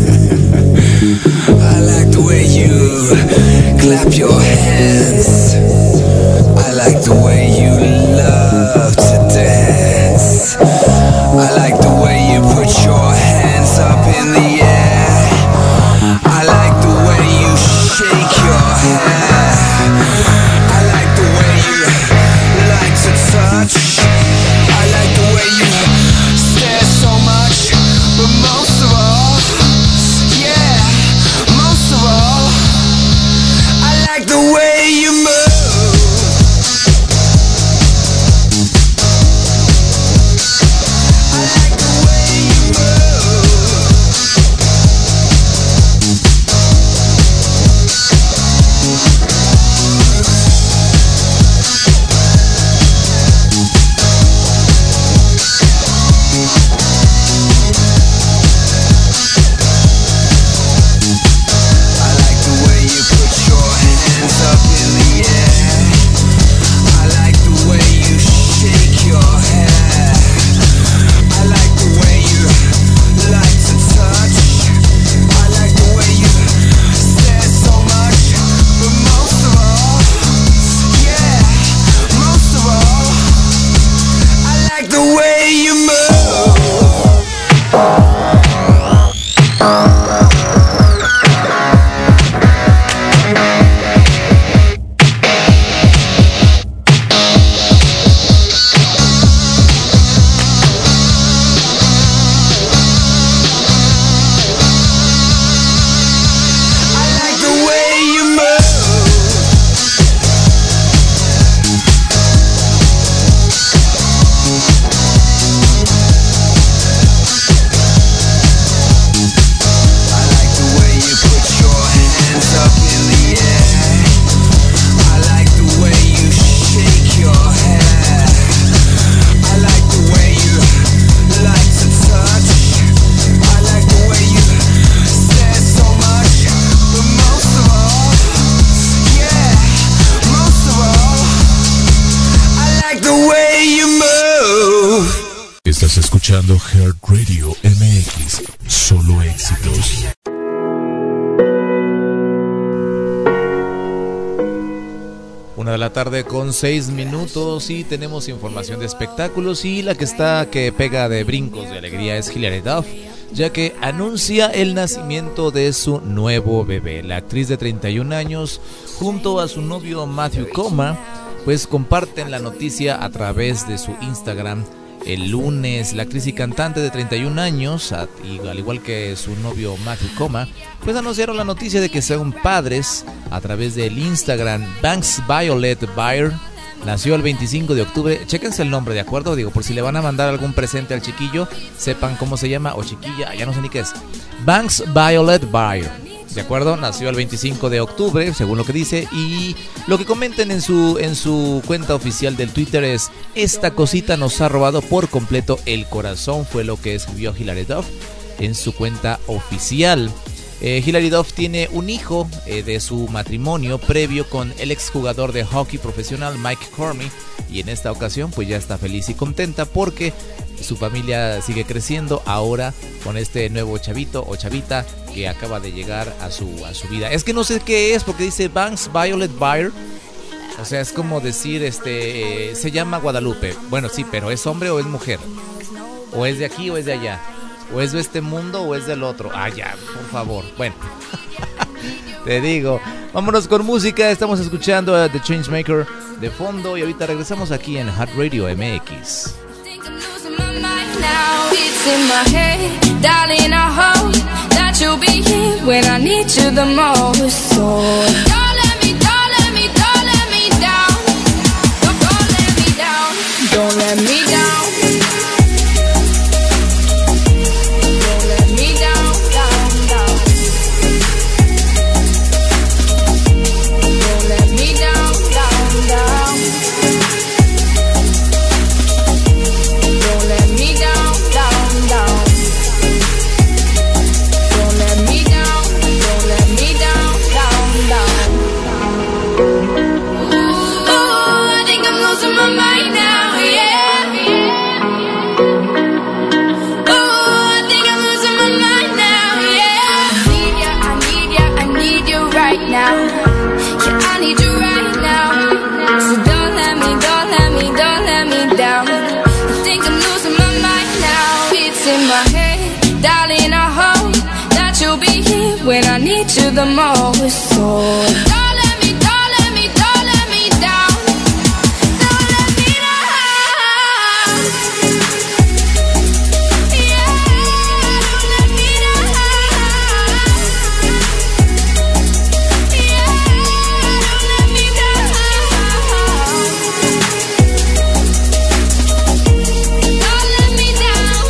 I like the way you clap your hands. I like the way you love to dance. I like the way you put your hands up in the air. I like the way you shake your hair. I like the way you like to touch. I like the way you stare so much. But most of all, yeah, most of all, I like the way you move. I like the way you move. I like the way you put your hands up in the air. I like the way you shake your hair. I like the way you like to touch. I like the way you stare so much. But most of all, yeah, most of all, I like the way you move. escuchando Heart Radio MX, solo éxitos. Una de la tarde con 6 minutos y tenemos información de espectáculos, y la que pega de brincos de alegría es Hilary Duff, ya que anuncia el nacimiento de su nuevo bebé. La actriz de 31 años junto a su novio Matthew Coma pues comparten la noticia a través de su Instagram. El lunes, la actriz y cantante de 31 años, y al igual que su novio Matthew Coma, pues anunciaron la noticia de que son padres a través del Instagram. Banks Violet Bayer nació el 25 de octubre. Chéquense el nombre, ¿de acuerdo? Digo, por si le van a mandar algún presente al chiquillo, sepan cómo se llama, o chiquilla, ya no sé ni qué es. Banks Violet Bayer, ¿de acuerdo? Nació el 25 de octubre, según lo que dice, y lo que comenten en su cuenta oficial del Twitter es: esta cosita nos ha robado por completo el corazón, fue lo que escribió Hilary Duff en su cuenta oficial. Hilary Duff tiene un hijo de su matrimonio previo con el exjugador de hockey profesional Mike Cormy, y en esta ocasión pues ya está feliz y contenta porque su familia sigue creciendo ahora con este nuevo chavito o chavita que acaba de llegar a su vida. Es que no sé qué es, porque dice Banks Violet Bayer, o sea, es como decir se llama Guadalupe. Bueno, sí, pero ¿es hombre o es mujer? ¿O es de aquí o es de allá? ¿O es de este mundo o es del otro? Ah, ya, por favor. Bueno, te digo, vámonos con música. Estamos escuchando a The Changemaker de fondo y ahorita regresamos aquí en Heart Radio MX. Now it's in my head, darling, I hope that you'll be here when I need you the most. So don't let me down, don't let me down. Don't let me down. When I need you the most, so don't let me down. Don't let me down. Yeah, don't let me down. Yeah, don't let me down. Don't let me down.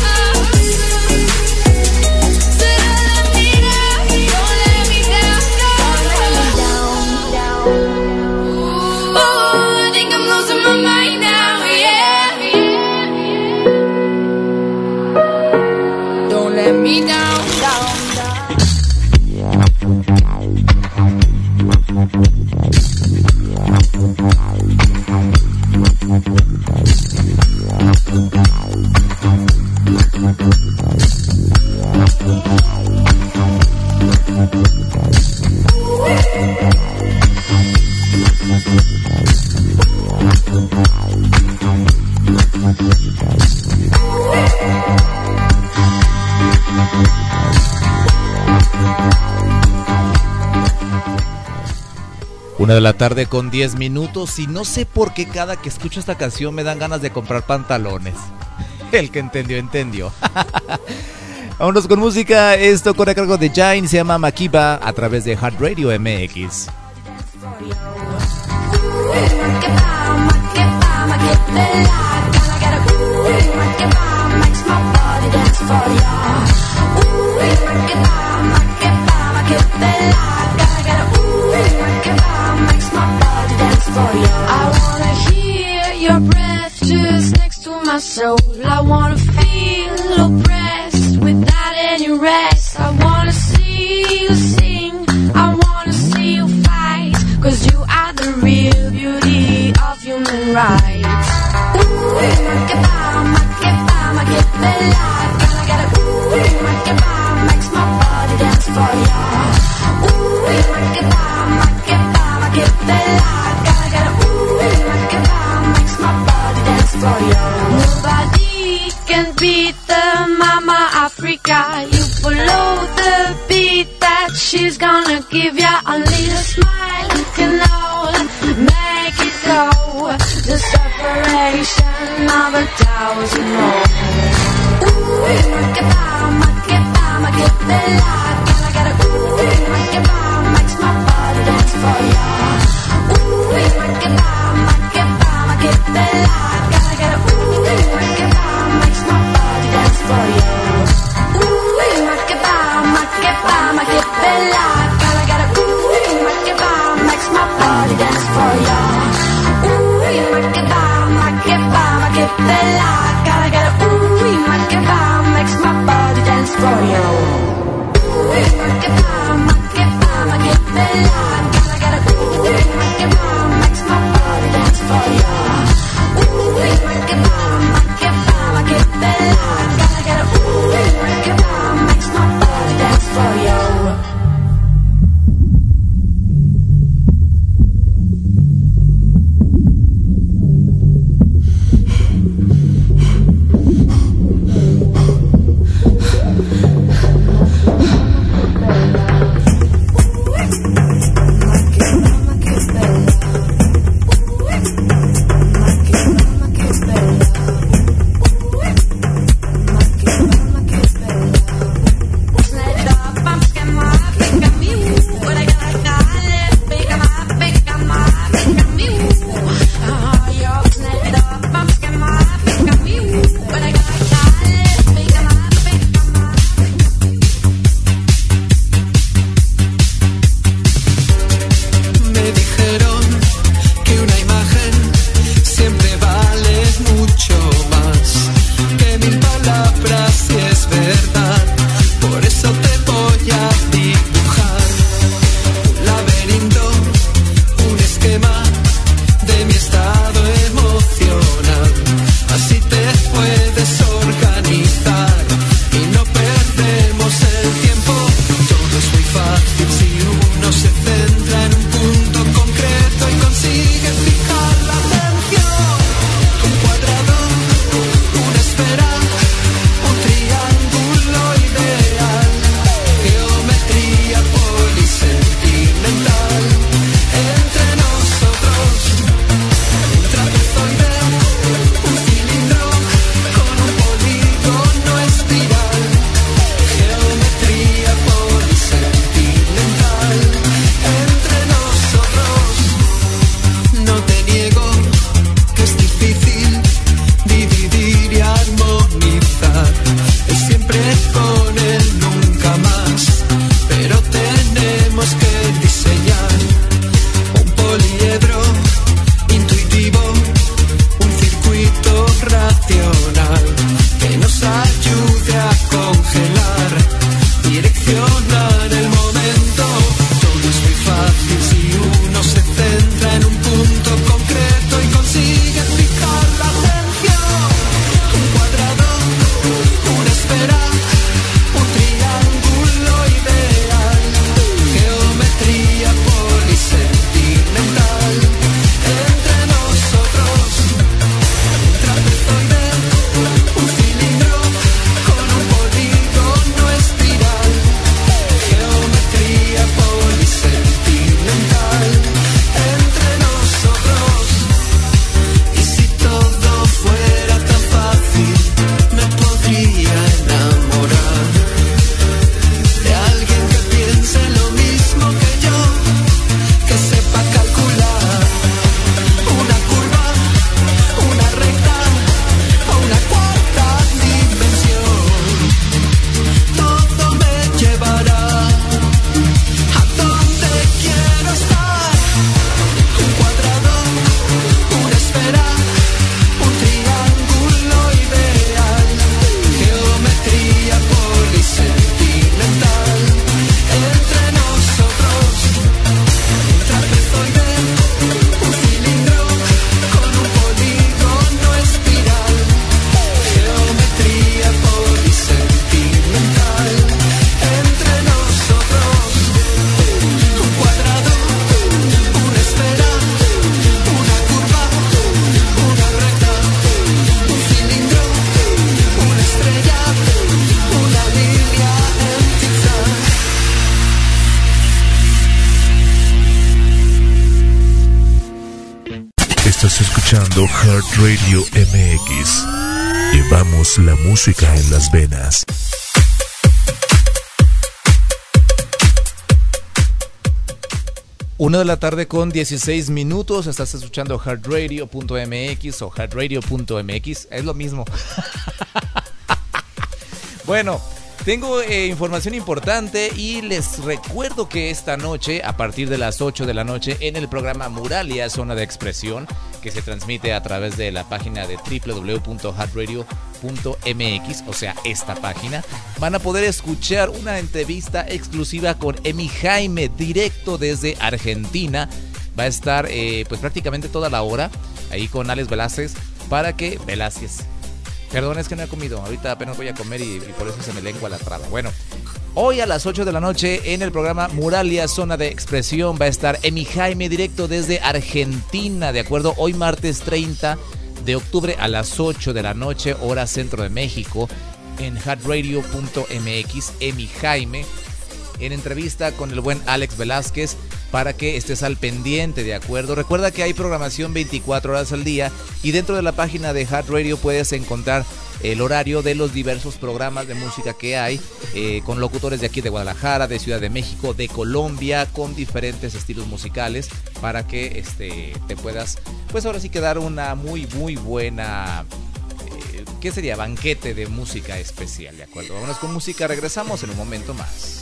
Una de la tarde con 10 minutos y no sé por qué cada que escucho esta canción me dan ganas de comprar pantalones. El que entendió. Vámonos con música. Esto corre a cargo de Jain, se llama Makiba a través de Heart Radio MX. I wanna hear your breath just next to my soul. I wanna feel oppressed without any rest. I wanna see you sing, I wanna see you fight, 'cause you are the real beauty of human rights. Ooh, Makiba, Makiba, Makiba. bella. Gotta get a ooh, make it bomb, makes my body dance for ya. Ooh, make it bomb, make it bella. Gotta get a ooh, make it bomb, makes my body dance for ya. Nobody can beat the Mama Africa. You follow the beat that she's gonna give ya. A little smile, you can all make it go. The separation of 1,000 more. Ooh, make it bomb, make it bella. Gotta get a ooh, make it bomb, makes my body dance for ya. Ooh, make it bomb, make it bella. Gotta get a ooh, make it bomb, makes my body dance for ya. Ooh, make it bomb, make it bella. Gotta get a ooh, make it bomb, makes my body dance for ya. Ooh, make it bomb, make it bella. Gotta get a ooh, make it bomb, makes my body dance for ya. Ooh, make it bomb, make it bella. Gotta get a ooh, make it bomb, makes my body dance for ya. Ooh, make it bomb, make it bella. Gotta get a ooh, make it bomb, makes my body dance for ya. Bella. Heart Radio MX. Llevamos la música en las venas. Una de la tarde con 16 minutos. Estás escuchando heartradio.mx o heartradio.mx. Es lo mismo. Bueno, tengo información importante y les recuerdo que esta noche, a partir de las 8 de la noche, en el programa Muralia, Zona de Expresión, que se transmite a través de la página de www.heartradio.mx, o sea, esta página, van a poder escuchar una entrevista exclusiva con Emi Jaime, directo desde Argentina. Va a estar pues prácticamente toda la hora ahí con Alex Velázquez, para que... Perdón, es que no he comido, ahorita apenas voy a comer y por eso se me lengua la traba. Bueno, hoy a las 8 de la noche en el programa Muralia, Zona de Expresión, va a estar Emi Jaime directo desde Argentina, ¿de acuerdo? Hoy martes 30 de octubre a las 8 de la noche, hora centro de México, en heartradio.mx, Emi Jaime, en entrevista con el buen Alex Velázquez, para que estés al pendiente, ¿de acuerdo? Recuerda que hay programación 24 horas al día y dentro de la página de Heart Radio puedes encontrar el horario de los diversos programas de música que hay, con locutores de aquí de Guadalajara, de Ciudad de México, de Colombia, con diferentes estilos musicales, para que te puedas, pues ahora sí que dar una muy buena... ¿qué sería? Banquete de música especial, ¿de acuerdo? Vámonos con música, regresamos en un momento más.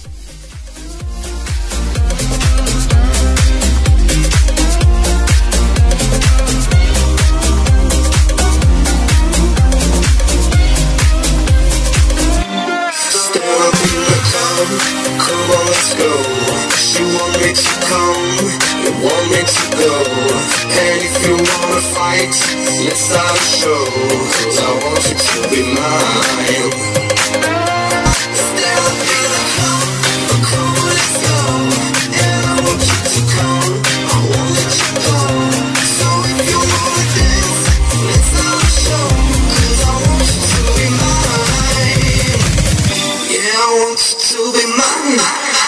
Come on, let's go. She won't make you come, it won't make you go. And if you wanna fight, let's start a show. 'Cause I want you to be mine. Stella, Bella, come on, let's go. And I want you to come, I won't let you go. So if you wanna dance, let's start a show. 'Cause I want you to be mine. Yeah, I want you to be mine.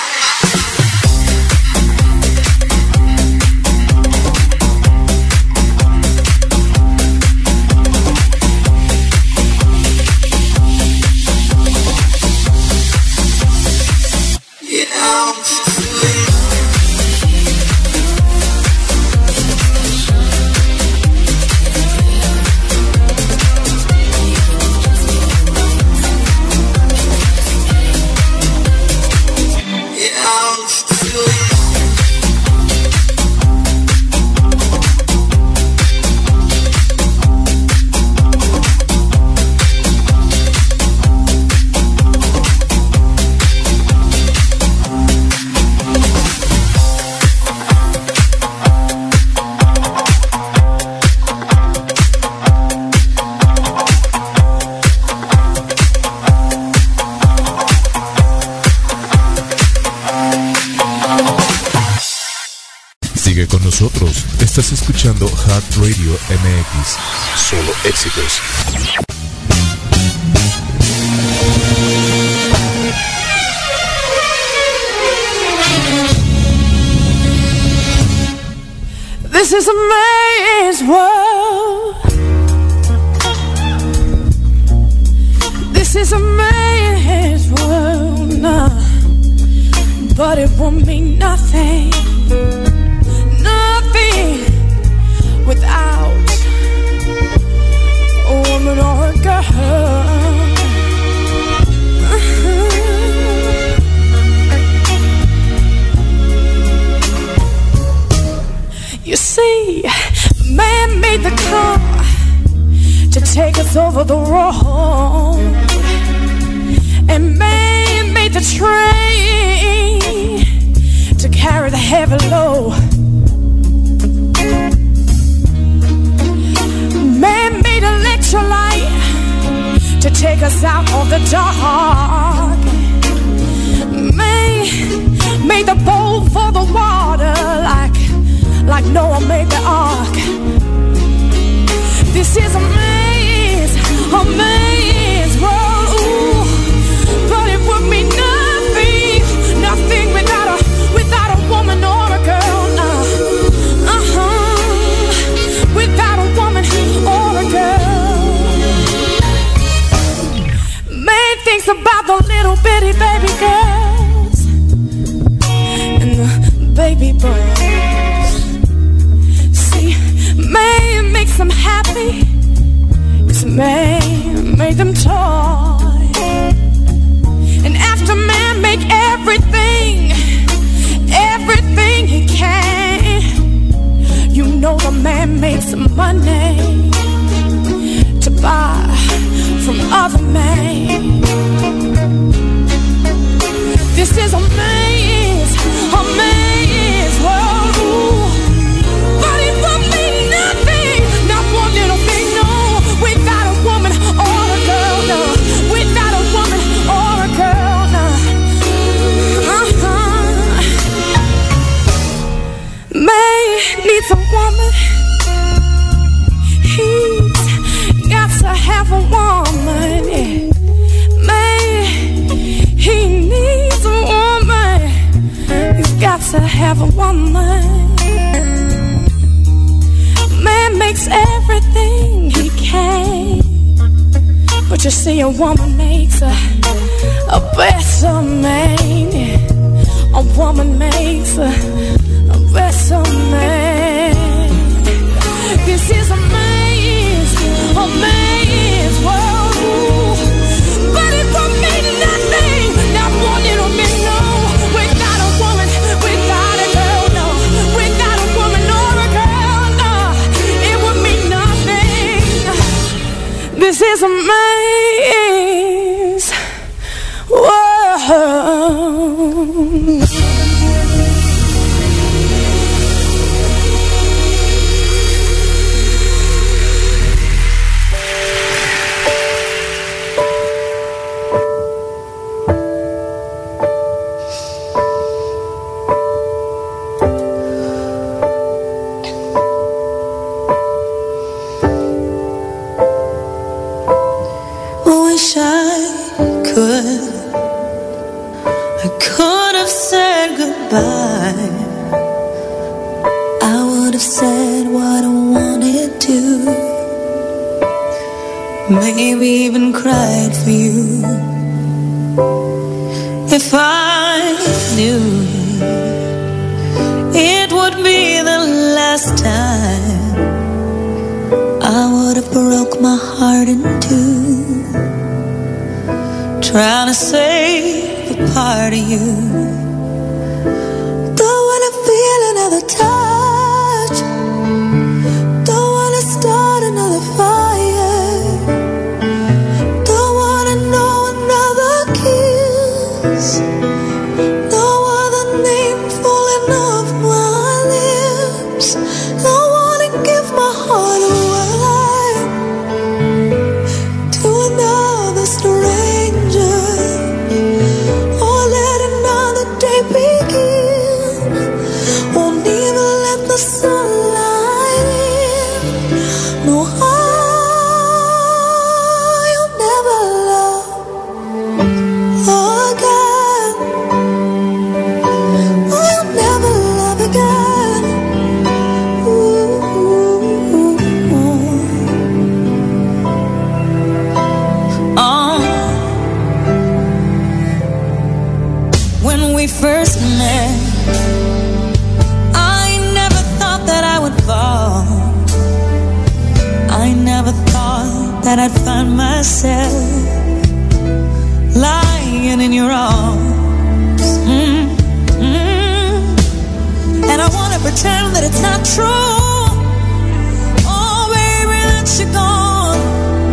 Con nosotros, estás escuchando Heart Radio MX. Solo éxitos. This is a man's world. This is a man's world, nah. But it won't mean nothing. Without a woman or a girl. You see, man made the car to take us over the road, and man made the train to carry the heavy load. Man made electrolyte to take us out of the dark. Man made the boat for the water like Noah made the ark. This is a man's world. Ooh, but it would mean nothing without a woman or a girl. Without a woman man made them toy, and after man make everything he can, you know the man makes some money to buy from other men. This is a man's world. But it won't mean nothing, not one little thing, no. Without a woman or a girl, no. Without a woman or a girl, no. Man needs a woman. He's got to have a woman, yeah. Man, he needs a woman. He's got to have a woman. Man makes everything he can, but you see, a woman makes a better man. A woman makes a better man. This is a man's world. But it won't mean nothing, not one little bit, no. Without a woman, without a girl, no. Without a woman or a girl, no. It would mean nothing. This is a man's world. Wish I could have said goodbye. I would have said what I wanted to, maybe even cried for you. If I knew it would be the last time, I would have broke my heart in two, trying to save a part of you. Don't wanna feel another touch, don't wanna start another fire, don't wanna know another kiss, no other name falling off my lips. Don't wanna give my heart away to another stranger, or let another day begin. Won't even let the sunlight in. No, I'll never love again. I'll never love again. When we first met, I never thought that I would fall. I never thought that I'd find myself lying in your arms. And I wanna pretend that it's not true. Oh, baby, that you're gone.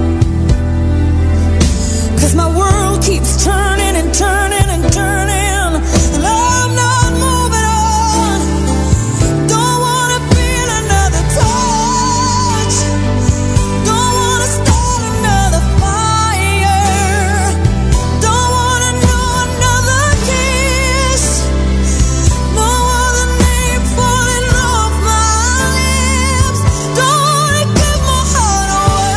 'Cause my world keeps turning and turning and turning, and I'm not moving on. Don't wanna feel another touch, don't wanna start another fire, don't wanna know another kiss, no other name falling off my lips. Don't wanna give my heart away.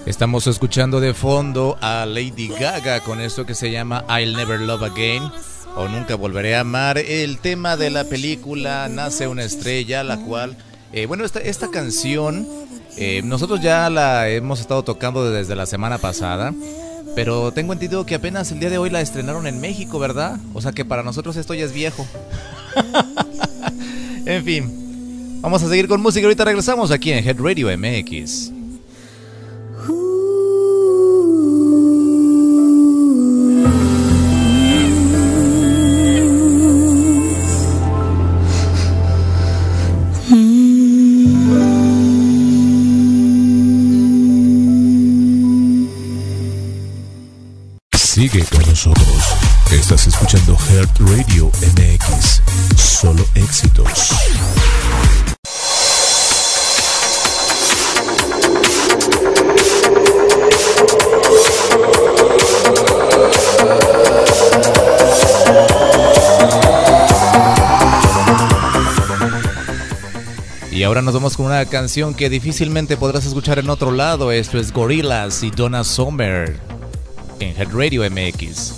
Estamos escuchando de fondo a Lady Gaga con esto que se llama I'll Never Love Again o Nunca Volveré a Amar, el tema de la película Nace una estrella, la cual, esta canción nosotros ya la hemos estado tocando desde la semana pasada, pero tengo entendido que apenas el día de hoy la estrenaron en México, ¿verdad? O sea que para nosotros esto ya es viejo. En fin, vamos a seguir con música, ahorita regresamos aquí en Head Radio MX. Sigue con nosotros. Estás escuchando Heart Radio MX. Solo éxitos. Y ahora nos vamos con una canción que difícilmente podrás escuchar en otro lado. Esto es Gorillaz y Donna Summer en Head Radio MX.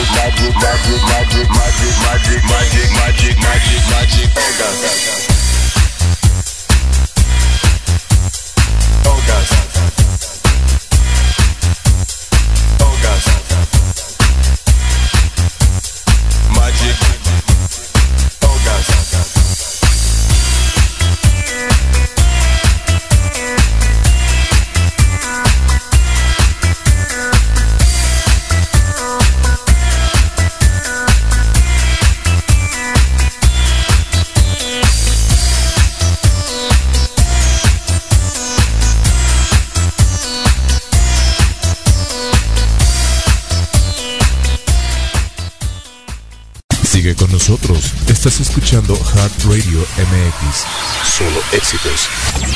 Sigue con nosotros. Estás escuchando Heart Radio MX. Solo éxitos.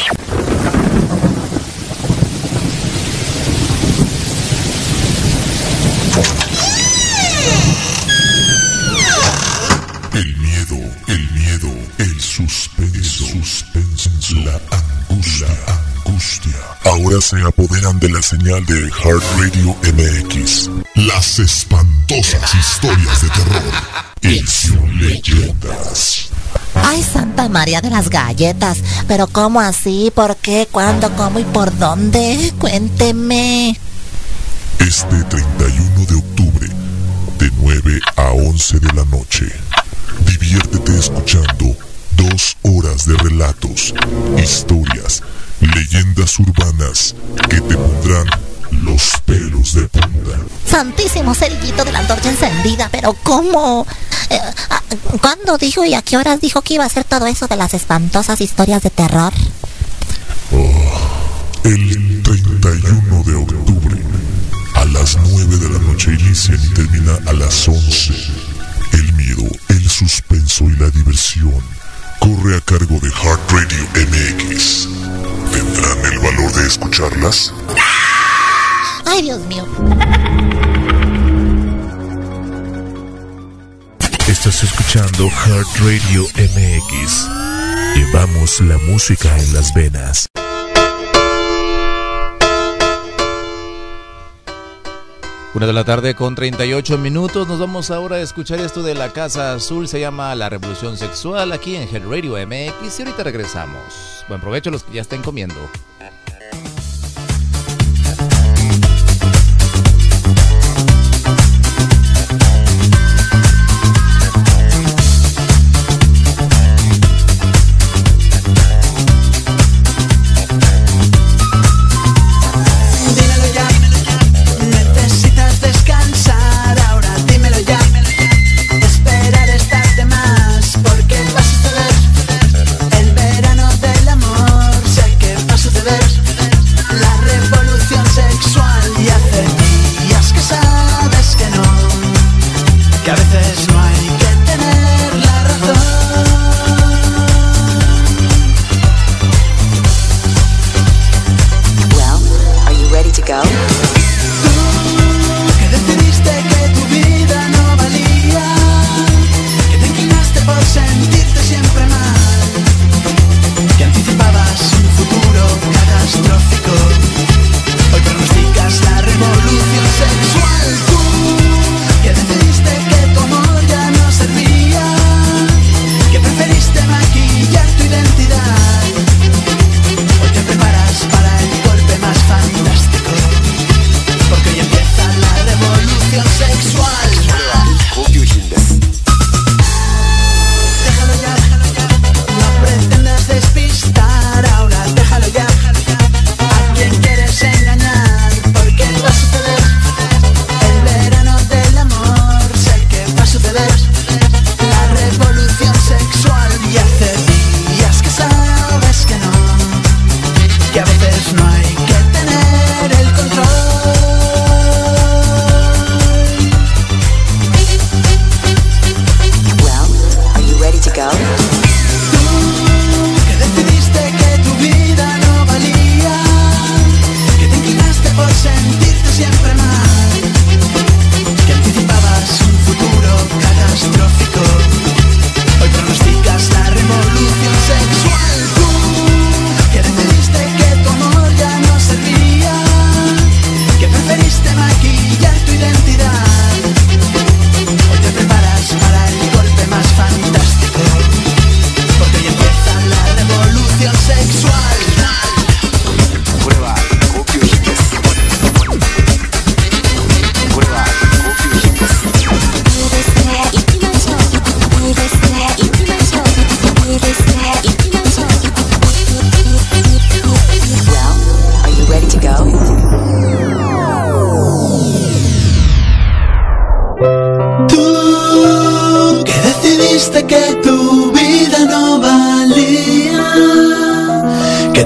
El miedo, el suspenso, la angustia. Ahora se apoderan de la señal de Heart Radio MX. Las espantosas historias de terror. Y son leyendas. Ay, Santa María de las galletas. ¿Pero cómo así? ¿Por qué? ¿Cuándo? ¿Cómo? ¿Y por dónde? Cuénteme. Este 31 de octubre, de 9 a 11 de la noche, diviértete escuchando 2 horas de relatos, historias, leyendas urbanas que te pondrán los pelos de punta. Santísimo cerillito de la antorcha encendida. ¿Pero cómo? ¿Cuándo dijo y a qué horas dijo que iba a hacer todo eso de las espantosas historias de terror? El 31 de octubre, a las 9 de la noche inician y termina a las 11. El miedo, el suspenso y la diversión corre a cargo de Heart Radio MX. ¿Tendrán el valor de escucharlas? Ay, Dios mío. Estás escuchando Heart Radio MX. Llevamos la música en las venas. Una de la tarde con 38 minutos. Nos vamos ahora a escuchar esto de la Casa Azul. Se llama La Revolución Sexual aquí en Heart Radio MX. Y ahorita regresamos. Buen provecho los que ya estén comiendo. El verano del amor, sé que vas a ceder.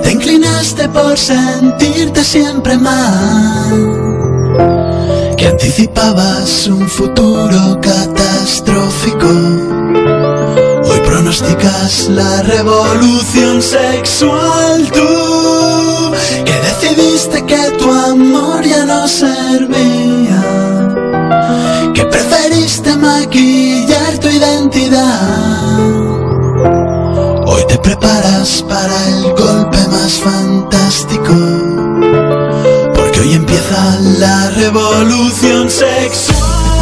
Te inclinaste por sentirte siempre mal, que anticipabas un futuro catastrófico. Hoy pronosticas la revolución sexual, tú que decidiste que tu amor ya no servía, que preferiste maquillar tu identidad. Hoy te preparas para el golpe más fantástico, porque hoy empieza la revolución sexual.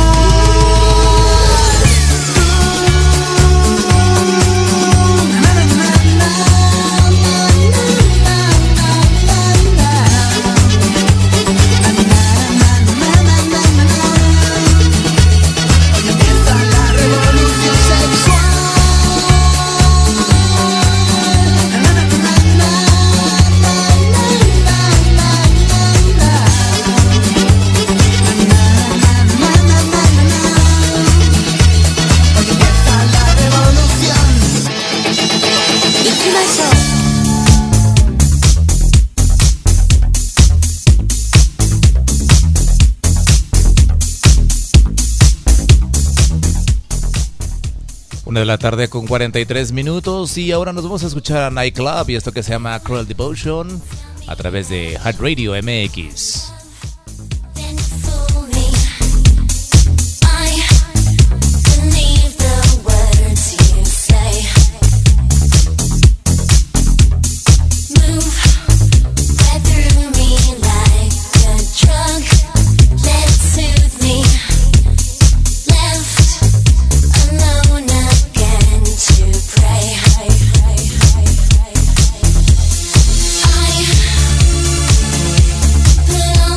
Una de la tarde con 43 minutos y ahora nos vamos a escuchar a Nightclub y esto que se llama Cruel Devotion a través de Heart Radio MX. I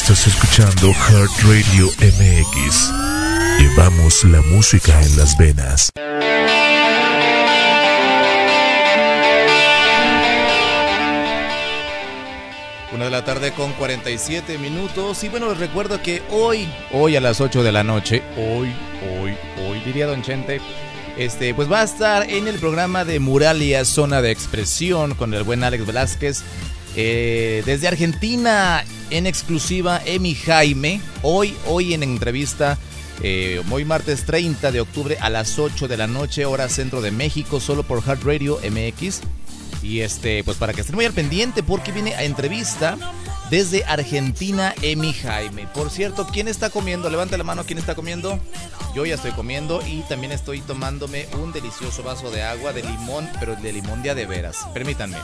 Estás escuchando Heart Radio MX. Llevamos la música en las venas. Una de la tarde con 47 minutos. Y bueno, les recuerdo que hoy a las 8 de la noche, hoy, diría Don Chente, pues va a estar en el programa de Muralia Zona de Expresión con el buen Alex Velázquez. Desde Argentina, en exclusiva, Emi Jaime. Hoy en entrevista, hoy martes 30 de octubre a las 8 de la noche, hora centro de México, solo por Heart Radio MX. Y pues para que estén muy al pendiente, porque viene a entrevista desde Argentina Emi Jaime. Por cierto, ¿quién está comiendo? Levante la mano, ¿quién está comiendo? Yo ya estoy comiendo y también estoy tomándome un delicioso vaso de agua de limón, pero de limón de a de veras. Permítanme.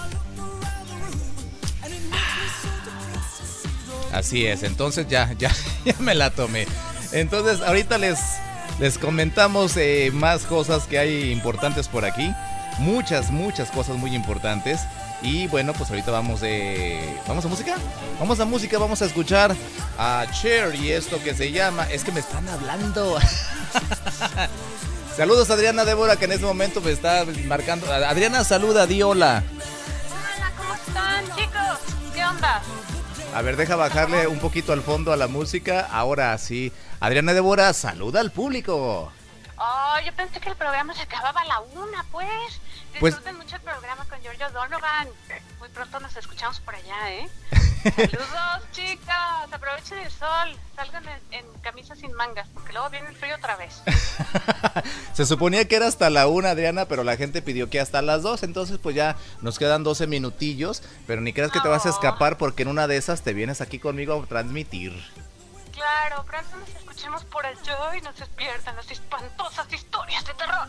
Así es, entonces ya me la tomé. Entonces ahorita les comentamos más cosas que hay importantes por aquí. Muchas cosas muy importantes. Y bueno, pues ahorita vamos a música. Vamos a escuchar a Cher y esto que se llama... Es que me están hablando. Saludos a Adriana Débora, que en este momento me está marcando. Adriana, saluda, di hola. Hola, ¿cómo están, chicos? ¿Qué onda? A ver, deja bajarle un poquito al fondo a la música. Ahora sí. Adriana Débora, saluda al público. Oh, yo pensé que el programa se acababa a la 1, pues. Disfruten mucho el programa con Giorgio Donovan. Muy pronto nos escuchamos por allá, ¿eh? Saludos, chicas. Aprovechen el sol. Salgan en camisa sin mangas, porque luego viene el frío otra vez. Se suponía que era hasta la 1, Adriana, pero la gente pidió que hasta las 2. Entonces, pues ya nos quedan 12 minutillos. Pero ni creas que te vas a escapar, porque en una de esas te vienes aquí conmigo a transmitir. Claro, pronto nos escuchemos por allá y nos despiertan las espantosas historias de terror.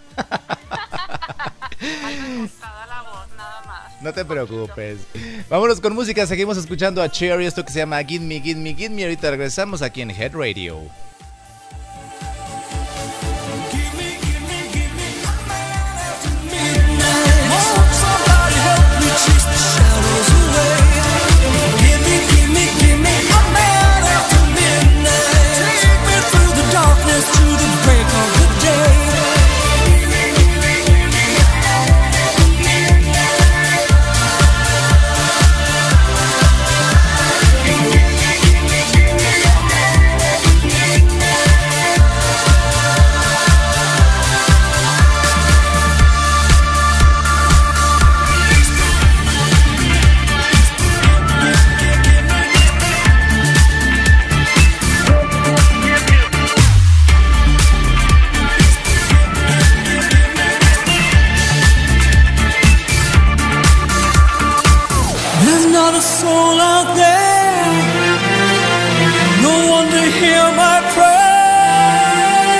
Algo impostada la voz, nada más. No te preocupes. Vámonos con música, seguimos escuchando a Cher y esto que se llama Give Me, Give Me, Give Me. Ahorita regresamos aquí en Head Radio. Not a soul out there, no one to hear my prayer.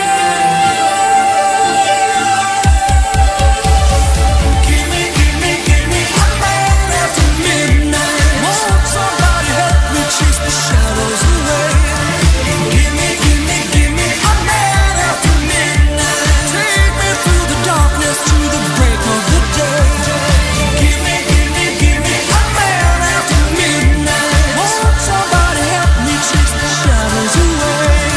Give me a man after midnight. Won't somebody help me chase the shadows away? Give me a man after midnight. Take me through the darkness to the break of the day. Give me a man after midnight. Won't somebody help me chase the shadows away?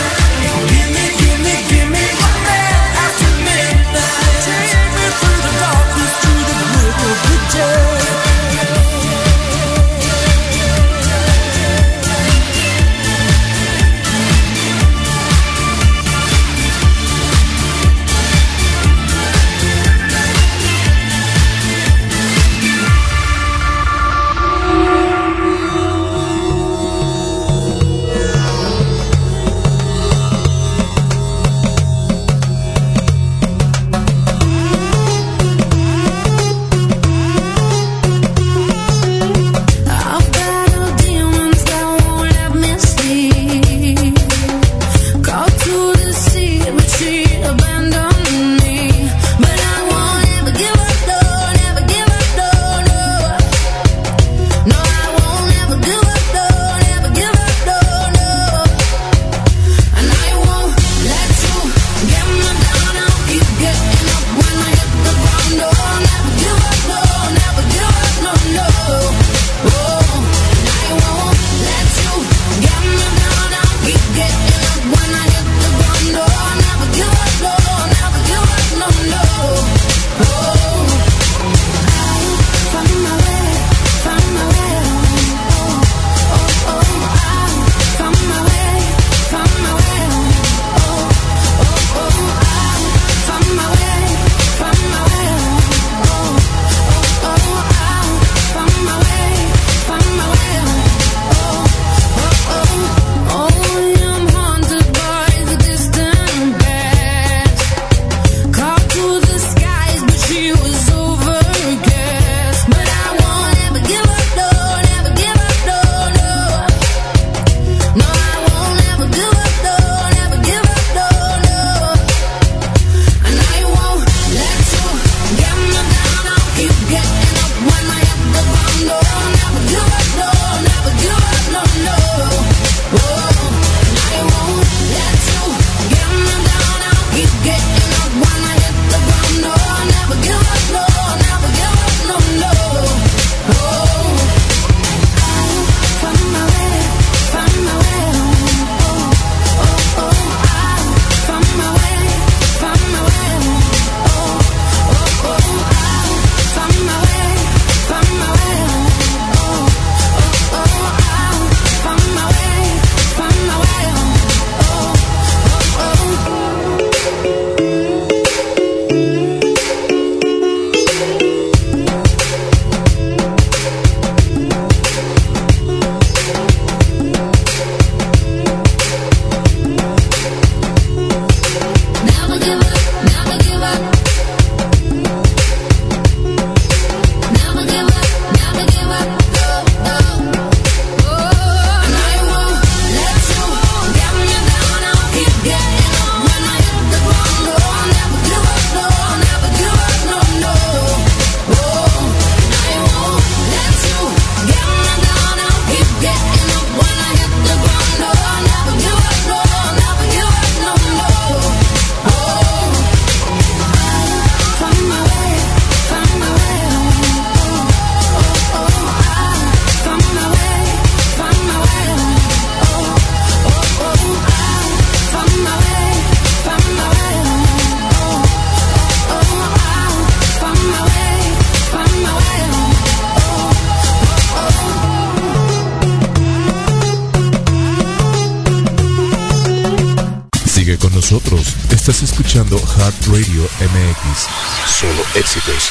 nosotros. Estás escuchando Heart Radio MX. Solo éxitos.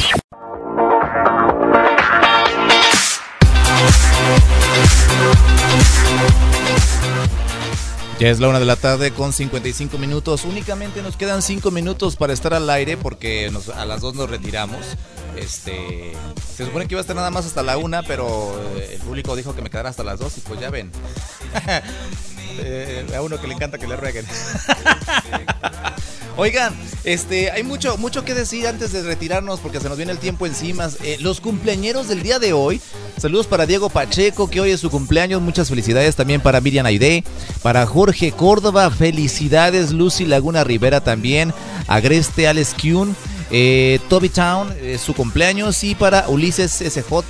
Ya es la 1 de la tarde con 55 minutos. Únicamente nos quedan 5 minutos para estar al aire porque a las 2 nos retiramos. Se supone que iba a estar nada más hasta la 1, pero el público dijo que me quedara hasta las 2 y pues ya ven. A uno que le encanta que le rueguen. Oigan, hay mucho que decir antes de retirarnos porque se nos viene el tiempo encima. Los cumpleañeros del día de hoy. Saludos para Diego Pacheco, que hoy es su cumpleaños. Muchas felicidades también para Miriam Aide, para Jorge Córdoba. Felicidades, Lucy Laguna Rivera también. Agreste Alex Kuhn. Toby Town, su cumpleaños. Y para Ulises SJ,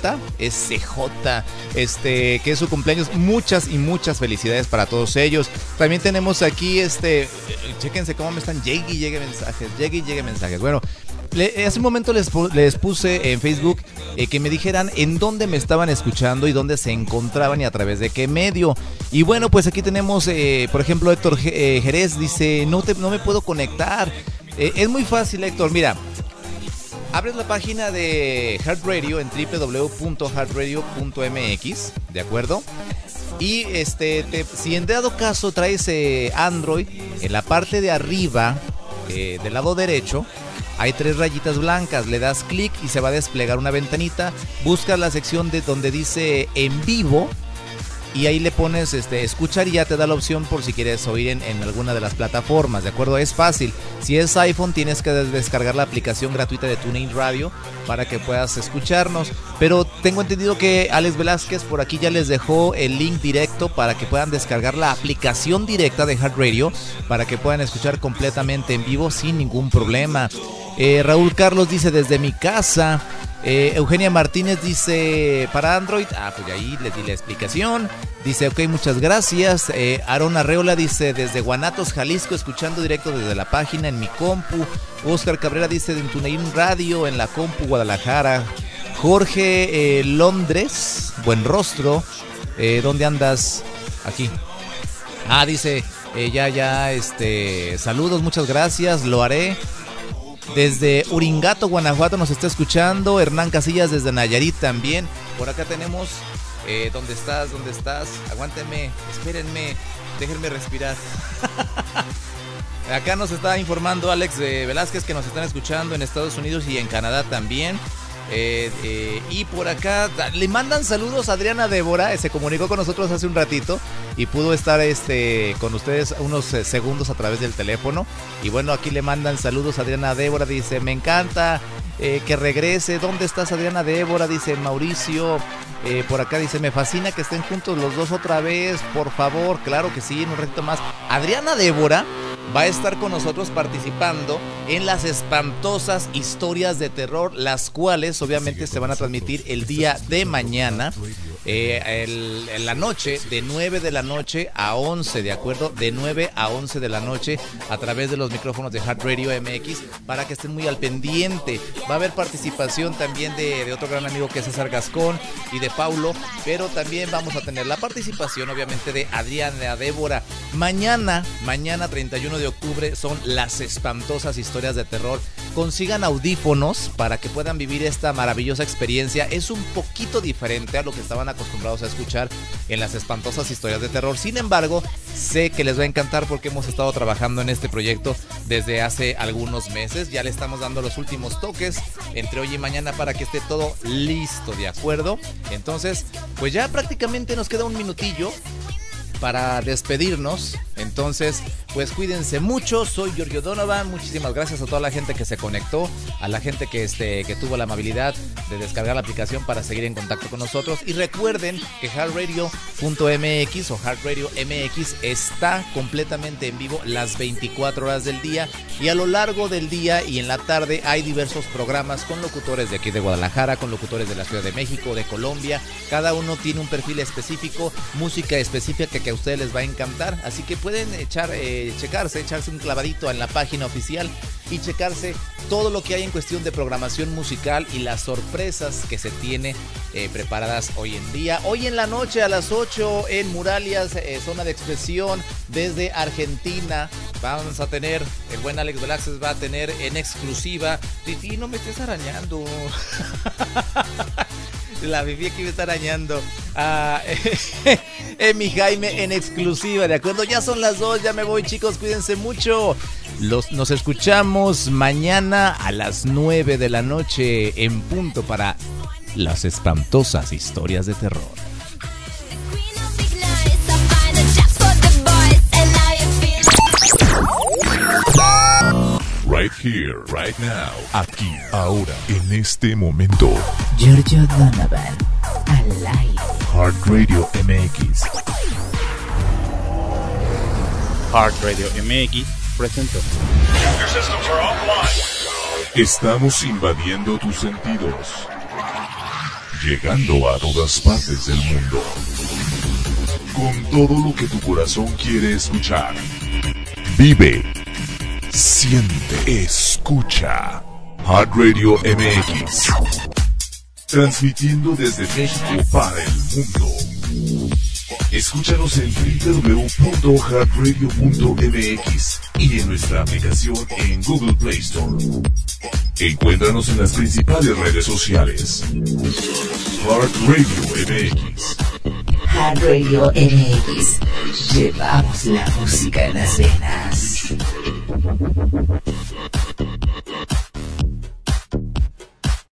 que es su cumpleaños. Muchas y muchas felicidades para todos ellos. También tenemos aquí, chéquense cómo me están. Llegue mensajes. Bueno, hace un momento les puse en Facebook que me dijeran en dónde me estaban escuchando y dónde se encontraban y a través de qué medio. Y bueno, pues aquí tenemos, por ejemplo, Héctor Jerez dice, no me puedo conectar. Es muy fácil, Héctor, mira, abres la página de Heart Radio en www.heartradio.mx, ¿de acuerdo? Y si en dado caso traes Android, en la parte de arriba, del lado derecho, hay 3 rayitas blancas, le das clic y se va a desplegar una ventanita, buscas la sección de donde dice en vivo y ahí le pones escuchar y ya te da la opción por si quieres oír en alguna de las plataformas, ¿de acuerdo? Es fácil. Si es iPhone tienes que descargar la aplicación gratuita de TuneIn Radio para que puedas escucharnos. Pero tengo entendido que Alex Velázquez por aquí ya les dejó el link directo para que puedan descargar la aplicación directa de Heart Radio para que puedan escuchar completamente en vivo sin ningún problema. Raúl Carlos dice desde mi casa. Eugenia Martínez dice para Android, pues ahí les di la explicación. Dice ok, muchas gracias. Aaron Arreola dice desde Guanatos, Jalisco, escuchando directo desde la página en mi compu. Oscar Cabrera dice en TuneIn Radio en la compu Guadalajara. Jorge Londres, buen rostro, ¿dónde andas? Aquí. Dice saludos, muchas gracias, lo haré. Desde Uringato, Guanajuato nos está escuchando. Hernán Casillas desde Nayarit también. Por acá tenemos ¿dónde estás? Aguántenme, espérenme, déjenme respirar. Acá nos está informando Alex Velázquez que nos están escuchando en Estados Unidos y en Canadá también. Y por acá le mandan saludos a Adriana Débora, se comunicó con nosotros hace un ratito y pudo estar con ustedes unos segundos a través del teléfono. Y bueno, aquí le mandan saludos a Adriana Débora, dice me encanta que regrese. ¿Dónde estás, Adriana Débora? Dice Mauricio. Por acá dice me fascina que estén juntos los dos otra vez, por favor. Claro que sí, en un ratito más. Adriana Débora va a estar con nosotros participando en las espantosas historias de terror, las cuales obviamente se van a transmitir el día de mañana, en la noche, de 9 de la noche a 11, ¿de acuerdo? De 9 a 11 de la noche a través de los micrófonos de Heart Radio MX para que estén muy al pendiente. Va a haber participación también de otro gran amigo que es César Gascón y de Paulo, pero también vamos a tener la participación obviamente de Adriana Débora. Mañana 31 de octubre son las espantosas historias de terror. Consigan audífonos para que puedan vivir esta maravillosa experiencia. Es un poquito diferente a lo que estaban acostumbrados a escuchar en las espantosas historias de terror. Sin embargo, sé que les va a encantar porque hemos estado trabajando en este proyecto desde hace algunos meses. Ya le estamos dando los últimos toques entre hoy y mañana para que esté todo listo, ¿de acuerdo? Entonces, pues ya prácticamente nos queda un minutillo para despedirnos. Entonces, pues cuídense mucho. Soy Giorgio Donovan. Muchísimas gracias a toda la gente que se conectó, a la gente que tuvo la amabilidad de descargar la aplicación para seguir en contacto con nosotros. Y recuerden que heartradio.mx o Heart Radio MX está completamente en vivo las 24 horas del día, y a lo largo del día y en la tarde hay diversos programas con locutores de aquí de Guadalajara, con locutores de la Ciudad de México, de Colombia. Cada uno tiene un perfil específico, música específica que a ustedes les va a encantar, así que pueden echarse un clavadito en la página oficial y checarse todo lo que hay en cuestión de programación musical y las sorpresas que se tiene preparadas hoy en día. Hoy en la noche a las 8 en Muralias, zona de expresión desde Argentina. Vamos a tener, el buen Alex Velázquez va a tener en exclusiva. Fifi, no me estés arañando. La Fifi aquí me está arañando. Mi Jaime en exclusiva, ¿de acuerdo? Ya son las 2, ya me voy, chicos, cuídense mucho. Nos escuchamos mañana a las 9 de la noche en punto para las espantosas historias de terror. Right here, right now. Aquí, ahora, en este momento. Giorgio Donovan, al aire. Heart Radio MX. Heart Radio MX presentó. Estamos invadiendo tus sentidos. Llegando a todas partes del mundo. Con todo lo que tu corazón quiere escuchar. Vive. Siente, escucha. Heart Radio MX. Transmitiendo desde México para el mundo. Escúchanos en www.heartradio.mx y en nuestra aplicación en Google Play Store. Encuéntranos en las principales redes sociales. Heart Radio MX. Heart Radio MX. Llevamos la música en las venas.